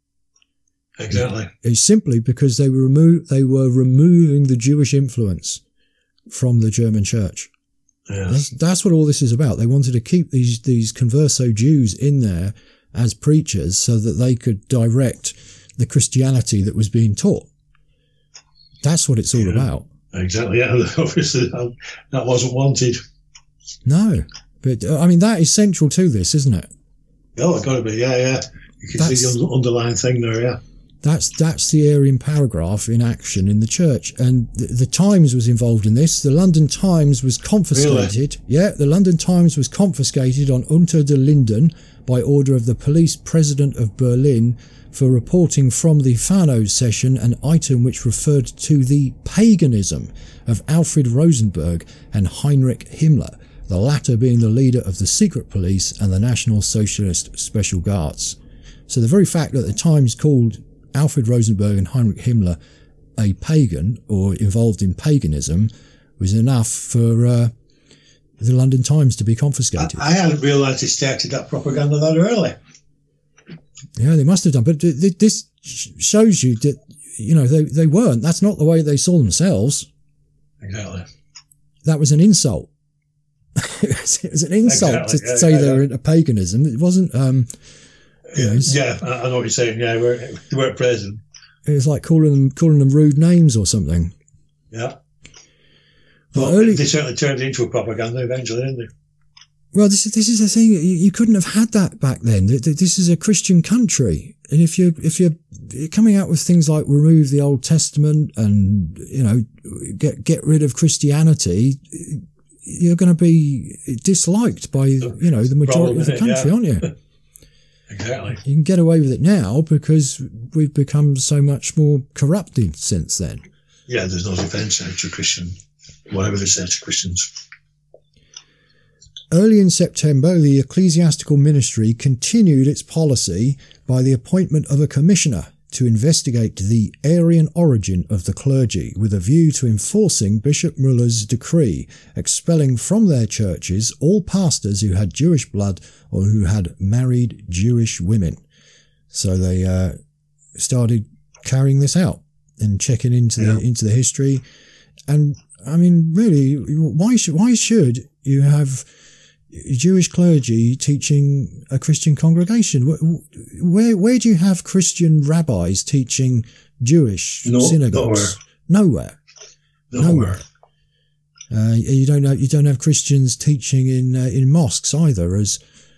Exactly. It's simply because they were remo- they were removing the Jewish influence from the German Church. Yeah. That's, that's what all this is about. They wanted to keep these these converso Jews in there as preachers so that they could direct the Christianity that was being taught. That's what it's all yeah. about. Exactly. Yeah, obviously that, that wasn't wanted. No, but I mean, that is central to this, isn't it? Oh, it's got to be. Yeah, yeah. You can that's, see the underlying thing there. Yeah. That's that's the Aryan paragraph in action in the church, and the, the Times was involved in this. The London Times was confiscated. Really? Yeah, the London Times was confiscated on Unter den Linden by order of the police president of Berlin for reporting from the Fano session an item which referred to the paganism of Alfred Rosenberg and Heinrich Himmler, the latter being the leader of the secret police and the National Socialist Special Guards. So the very fact that the Times called Alfred Rosenberg and Heinrich Himmler a pagan or involved in paganism was enough for uh, the London Times to be confiscated. I, I hadn't realised they started that propaganda that early. Yeah, they must have done. But th- this shows you that, you know, they, they weren't. That's not the way they saw themselves. Exactly. That was an insult. It was an insult exactly. to yeah, say yeah, they were yeah. into paganism. It wasn't... Um, Yeah, yeah, I know what you're saying. Yeah, we're, we weren't praising. It was like calling them calling them rude names or something. Yeah. Well, early, they certainly turned it into a propaganda eventually, didn't they? Well, this is this is the thing. You, you couldn't have had that back then. This is a Christian country, and if you if you're coming out with things like remove the Old Testament and, you know, get get rid of Christianity, you're going to be disliked by, you know, the majority of the country, yeah. aren't you? Exactly. You can get away with it now because we've become so much more corrupted since then. Yeah, there's no defence to Christian, whatever they say to Christians. Early in September, the ecclesiastical ministry continued its policy by the appointment of a commissioner to investigate the Aryan origin of the clergy with a view to enforcing Bishop Muller's decree, expelling from their churches all pastors who had Jewish blood or who had married Jewish women. So they uh, started carrying this out and checking into yeah. the into the history. and I mean, really, why should why should you have Jewish clergy teaching a Christian congregation? Where where do you have Christian rabbis teaching Jewish no, synagogues? Nowhere. Nowhere. Nowhere. Uh, you don't have you don't have Christians teaching in uh, in mosques either as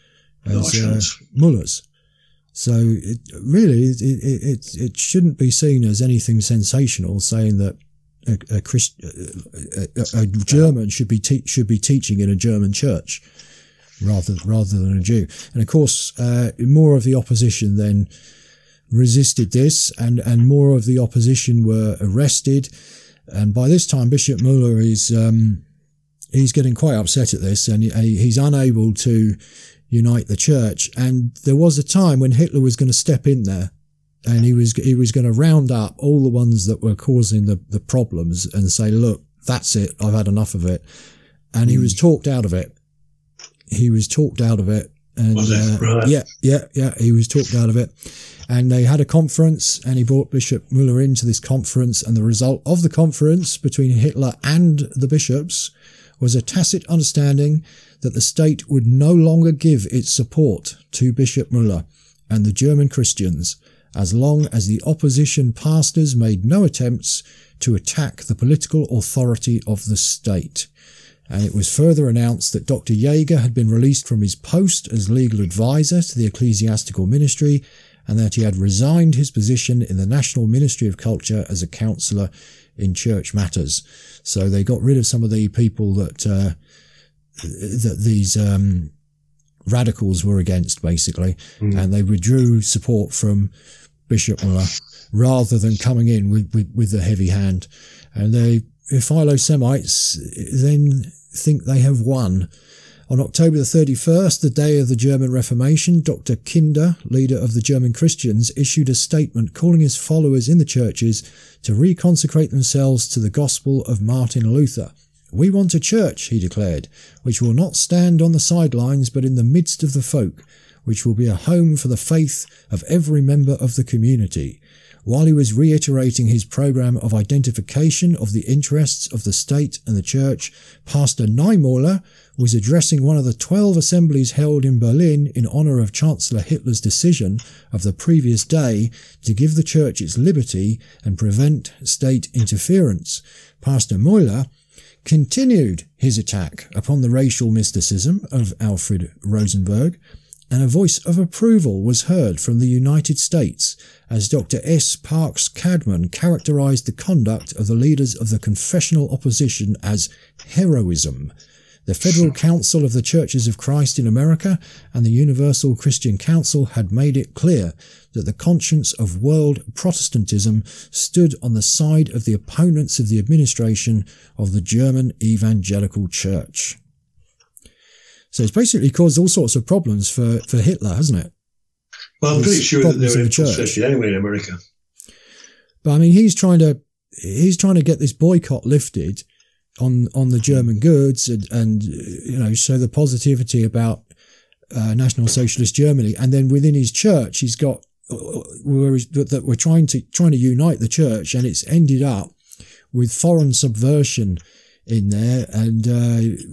as no uh, mullahs. So it, really, it, it it it shouldn't be seen as anything sensational saying that a, a, Christ, a, a, a German should be te- should be teaching in a German church rather rather than a Jew. And of course, uh, more of the opposition then resisted this, and and more of the opposition were arrested. And by this time, Bishop Muller is um, he's getting quite upset at this, and he, he's unable to unite the church. And there was a time when Hitler was going to step in there, and he was he was going to round up all the ones that were causing the, the problems and say, "Look, that's it. I've had enough of it." And he mm. was talked out of it. He was talked out of it. And was it? Uh, right. yeah, yeah, yeah. He was talked out of it. And they had a conference, and he brought Bishop Muller into this conference, and the result of the conference between Hitler and the bishops was a tacit understanding that the state would no longer give its support to Bishop Muller and the German Christians as long as the opposition pastors made no attempts to attack the political authority of the state. And it was further announced that Doctor Jaeger had been released from his post as legal advisor to the ecclesiastical ministry, and that he had resigned his position in the National Ministry of Culture as a counsellor in church matters. So they got rid of some of the people that uh, that these um, radicals were against, basically, mm. and they withdrew support from Bishop Muller rather than coming in with, with, with the heavy hand. And the Philo-Semites then think they have won. On October the thirty-first, the day of the German Reformation, Doctor Kinder, leader of the German Christians, issued a statement calling his followers in the churches to reconsecrate themselves to the gospel of Martin Luther. "We want a church," he declared, "which will not stand on the sidelines but in the midst of the folk, which will be a home for the faith of every member of the community." While he was reiterating his program of identification of the interests of the state and the church, Pastor Niemöller was addressing one of the twelve assemblies held in Berlin in honor of Chancellor Hitler's decision of the previous day to give the church its liberty and prevent state interference. Pastor Müller continued his attack upon the racial mysticism of Alfred Rosenberg, and a voice of approval was heard from the United States as Doctor S. Parks Cadman characterized the conduct of the leaders of the confessional opposition as heroism. The Federal Council of the Churches of Christ in America and the Universal Christian Council had made it clear that the conscience of world Protestantism stood on the side of the opponents of the administration of the German Evangelical Church. So it's basically caused all sorts of problems for, for Hitler, hasn't it? Well, I'm pretty sure that they were infiltrated anyway in America. But I mean, he's trying to he's trying to get this boycott lifted on on the German goods and, and you know, show the positivity about uh, National Socialist Germany. And then within his church, he's got where he's, that we're trying to trying to unite the church, and it's ended up with foreign subversion in there, and uh,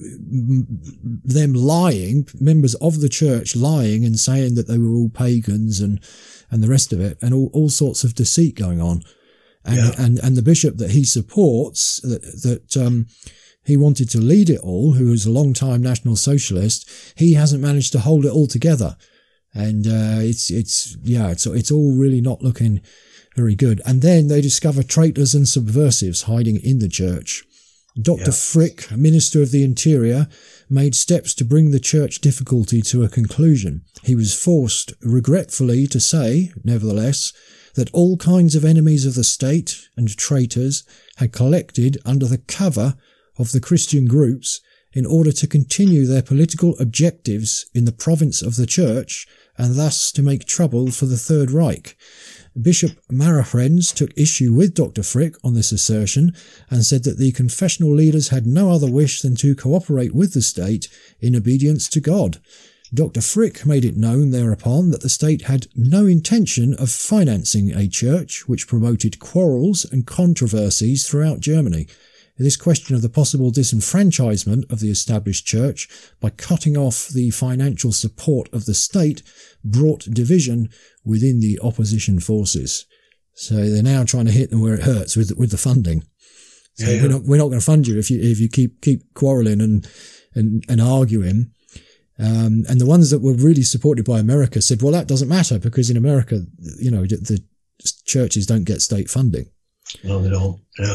them lying, members of the church lying and saying that they were all pagans and and the rest of it, and all, all sorts of deceit going on. And, yeah. and and the bishop that he supports, that, that um, he wanted to lead it all, who was a long-time National Socialist, he hasn't managed to hold it all together. And uh, it's it's yeah, it's it's all really not looking very good. And then they discover traitors and subversives hiding in the church. Doctor Yeah. Frick, Minister of the Interior, made steps to bring the church difficulty to a conclusion. He was forced, regretfully, to say, nevertheless, that all kinds of enemies of the state and traitors had collected under the cover of the Christian groups in order to continue their political objectives in the province of the church and thus to make trouble for the Third Reich. Bishop Marahrenz took issue with Doctor Frick on this assertion and said that the confessional leaders had no other wish than to cooperate with the state in obedience to God. Doctor Frick made it known thereupon that the state had no intention of financing a church which promoted quarrels and controversies throughout Germany. This question of the possible disenfranchisement of the established church by cutting off the financial support of the state brought division within the opposition forces. So they're now trying to hit them where it hurts with with the funding. So yeah. we're not we're not going to fund you if you if you keep keep quarrelling and and, and arguing. Um, and the ones that were really supported by America said, well, that doesn't matter because in America, you know, the, the churches don't get state funding. No, they don't. Yeah.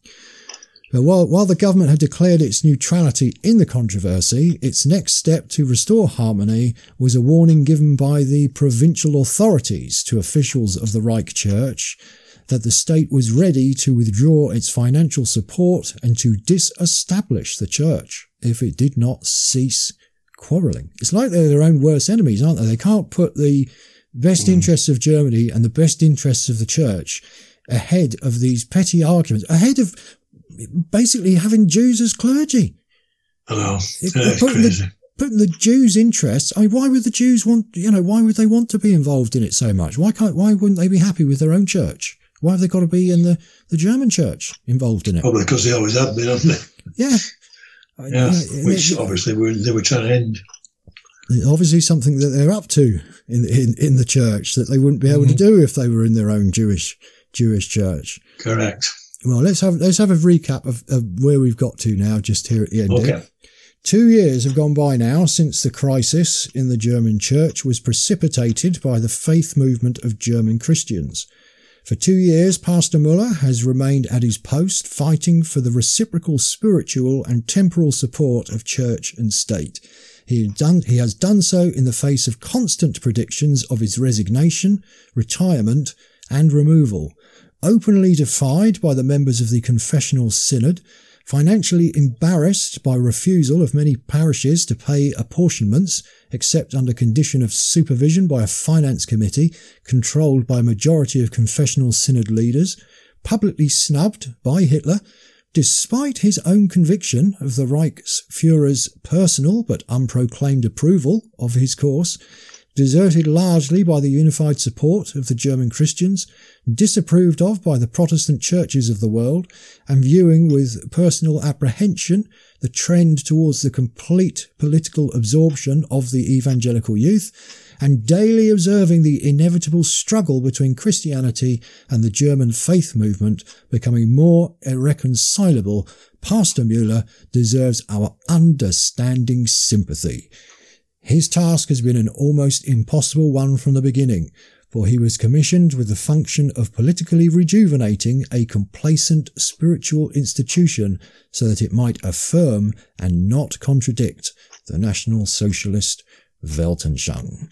But while, while the government had declared its neutrality in the controversy, its next step to restore harmony was a warning given by the provincial authorities to officials of the Reich Church that the state was ready to withdraw its financial support and to disestablish the church if it did not cease quarrelling. It's like they're their own worst enemies, aren't they? They can't put the best mm. interests of Germany and the best interests of the church ahead of these petty arguments, ahead of basically having Jews as clergy. I know. It, yeah, putting, crazy. the, putting the Jews' interests. I mean, why would the Jews want? You know, why would they want to be involved in it so much? Why can't? Why wouldn't they be happy with their own church? Why have they got to be in the, the German church involved in it? Probably because they always have been, haven't they? Yeah. Yeah. You know, Which it, obviously were, they were trying to end. Obviously, something that they're up to in in in the church that they wouldn't be able mm-hmm. to do if they were in their own Jewish Jewish church. Correct. Well, let's have let's have a recap of, of where we've got to now, just here at the end. Okay. Two years have gone by now since the crisis in the German church was precipitated by the faith movement of German Christians. For two years, Pastor Müller has remained at his post, fighting for the reciprocal spiritual and temporal support of church and state. He, had done, he has done so in the face of constant predictions of his resignation, retirement, and removal. Openly defied by the members of the Confessional Synod, financially embarrassed by refusal of many parishes to pay apportionments except under condition of supervision by a finance committee controlled by a majority of Confessional Synod leaders, publicly snubbed by Hitler, despite his own conviction of the Reichsfuhrer's personal but unproclaimed approval of his course, deserted largely by the unified support of the German Christians, disapproved of by the Protestant churches of the world, and viewing with personal apprehension the trend towards the complete political absorption of the evangelical youth, and daily observing the inevitable struggle between Christianity and the German faith movement becoming more irreconcilable, Pastor Müller deserves our understanding sympathy. His task has been an almost impossible one from the beginning, for he was commissioned with the function of politically rejuvenating a complacent spiritual institution so that it might affirm and not contradict the National Socialist Weltanschauung.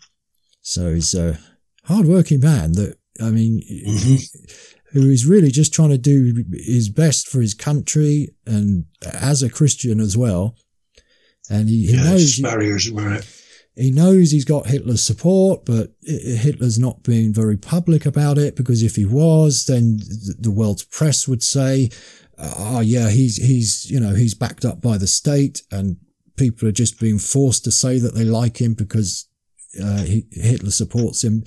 So he's a hard-working man that, I mean, mm-hmm. who is really just trying to do his best for his country and as a Christian as well. And he, he yeah, knows barriers were it. He knows he's got Hitler's support, but Hitler's not being very public about it, because if he was, then the world's press would say, oh yeah, he's, he's, you know, he's backed up by the state, and people are just being forced to say that they like him because uh, he, Hitler supports him.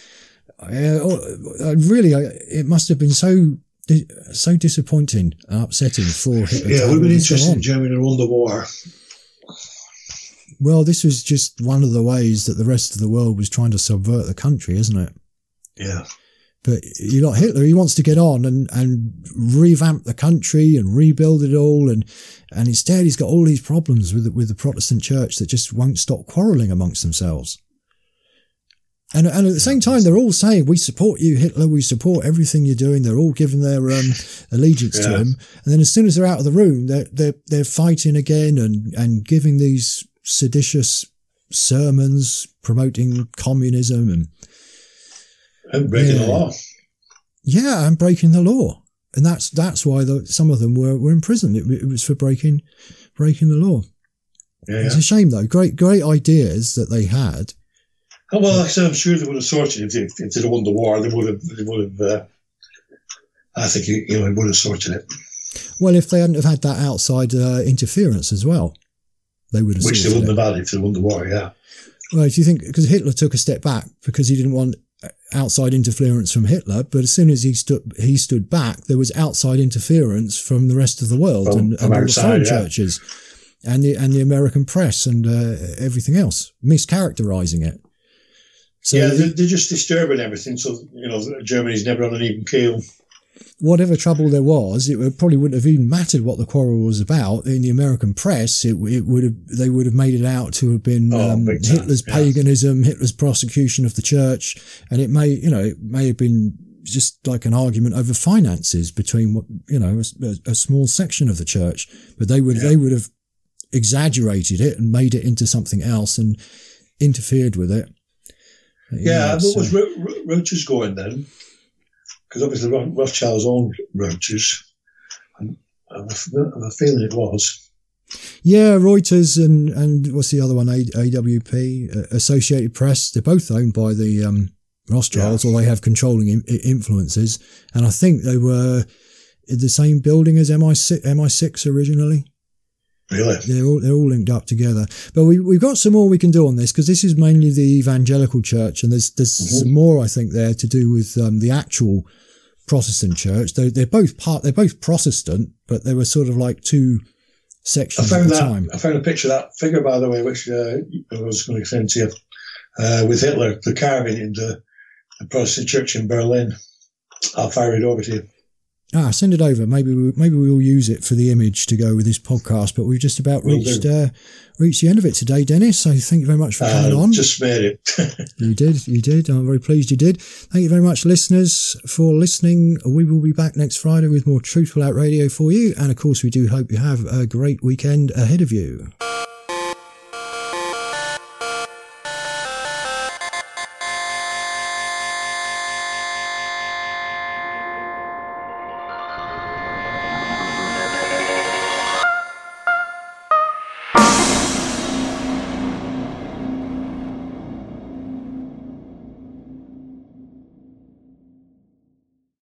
Uh, really, it must have been so, so disappointing and upsetting for Hitler. Yeah, it would have been interesting if Germany won the war. Well, this was just one of the ways that the rest of the world was trying to subvert the country, isn't it? Yeah. But you got Hitler, he wants to get on and, and revamp the country and rebuild it all. And, and instead he's got all these problems with the, with the Protestant church that just won't stop quarrelling amongst themselves. And, and at the same time, they're all saying, we support you, Hitler, we support everything you're doing. They're all giving their um, allegiance yeah. to him. And then as soon as they're out of the room, they're, they're, they're fighting again and, and giving these seditious sermons promoting communism and and breaking yeah. the law. Yeah, and breaking the law, and that's that's why the, some of them were, were in prison. It, it was for breaking breaking the law. Yeah, it's a shame though. Great great ideas that they had. Oh, well, like I said, I'm sure they would have sorted it if they, if they'd won the war. They would have. They would have. Uh, I think you know, they would have sorted it. Well, if they hadn't have had that outside uh, interference as well. They would have Which they wouldn't it. have had if they won the war, yeah. Well, if you think, because Hitler took a step back because he didn't want outside interference from Hitler, but as soon as he stood he stood back, there was outside interference from the rest of the world from, and, from and outside, all the foreign yeah. churches and the and the American press and uh, everything else, mischaracterizing it. So yeah, they're, they're just disturbing everything. So you know, Germany's never on an even keel. Whatever trouble there was, it probably wouldn't have even mattered what the quarrel was about. In the American press, it, it would have they would have made it out to have been oh, um, Hitler's yeah. paganism, Hitler's prosecution of the church, and it may you know it may have been just like an argument over finances between you know a, a small section of the church. But they would yeah. they would have exaggerated it and made it into something else and interfered with it. Yeah, know, what so. was Reuters going then? Because obviously Rothschild's owned Reuters. I have a feeling it was. Yeah, Reuters and, and what's the other one? A, AWP, uh, Associated Press. They're both owned by the um, Rothschilds, yeah. or they have controlling in, influences. And I think they were in the same building as M I six, M I six originally. Really? They're all, they're all linked up together. But we, we've got some more we can do on this, because this is mainly the evangelical church, and there's there's mm-hmm. some more, I think, there to do with um, the actual Protestant church. They're, they're both part, they're both Protestant, but they were sort of like two sections I found at the that, time. I found a picture of that figure, by the way, which uh, I was going to send to you, uh, with Hitler, the carving in the, the Protestant church in Berlin. I'll fire it over to you. Ah, send it over. Maybe we, maybe we'll use it for the image to go with this podcast. But we've just about reached uh, reached the end of it today, Dennis. So thank you very much for coming uh, on. Just made it. You did, you did. I'm very pleased you did. Thank you very much, listeners, for listening. We will be back next Friday with more Truthful Out Radio for you. And of course, we do hope you have a great weekend ahead of you.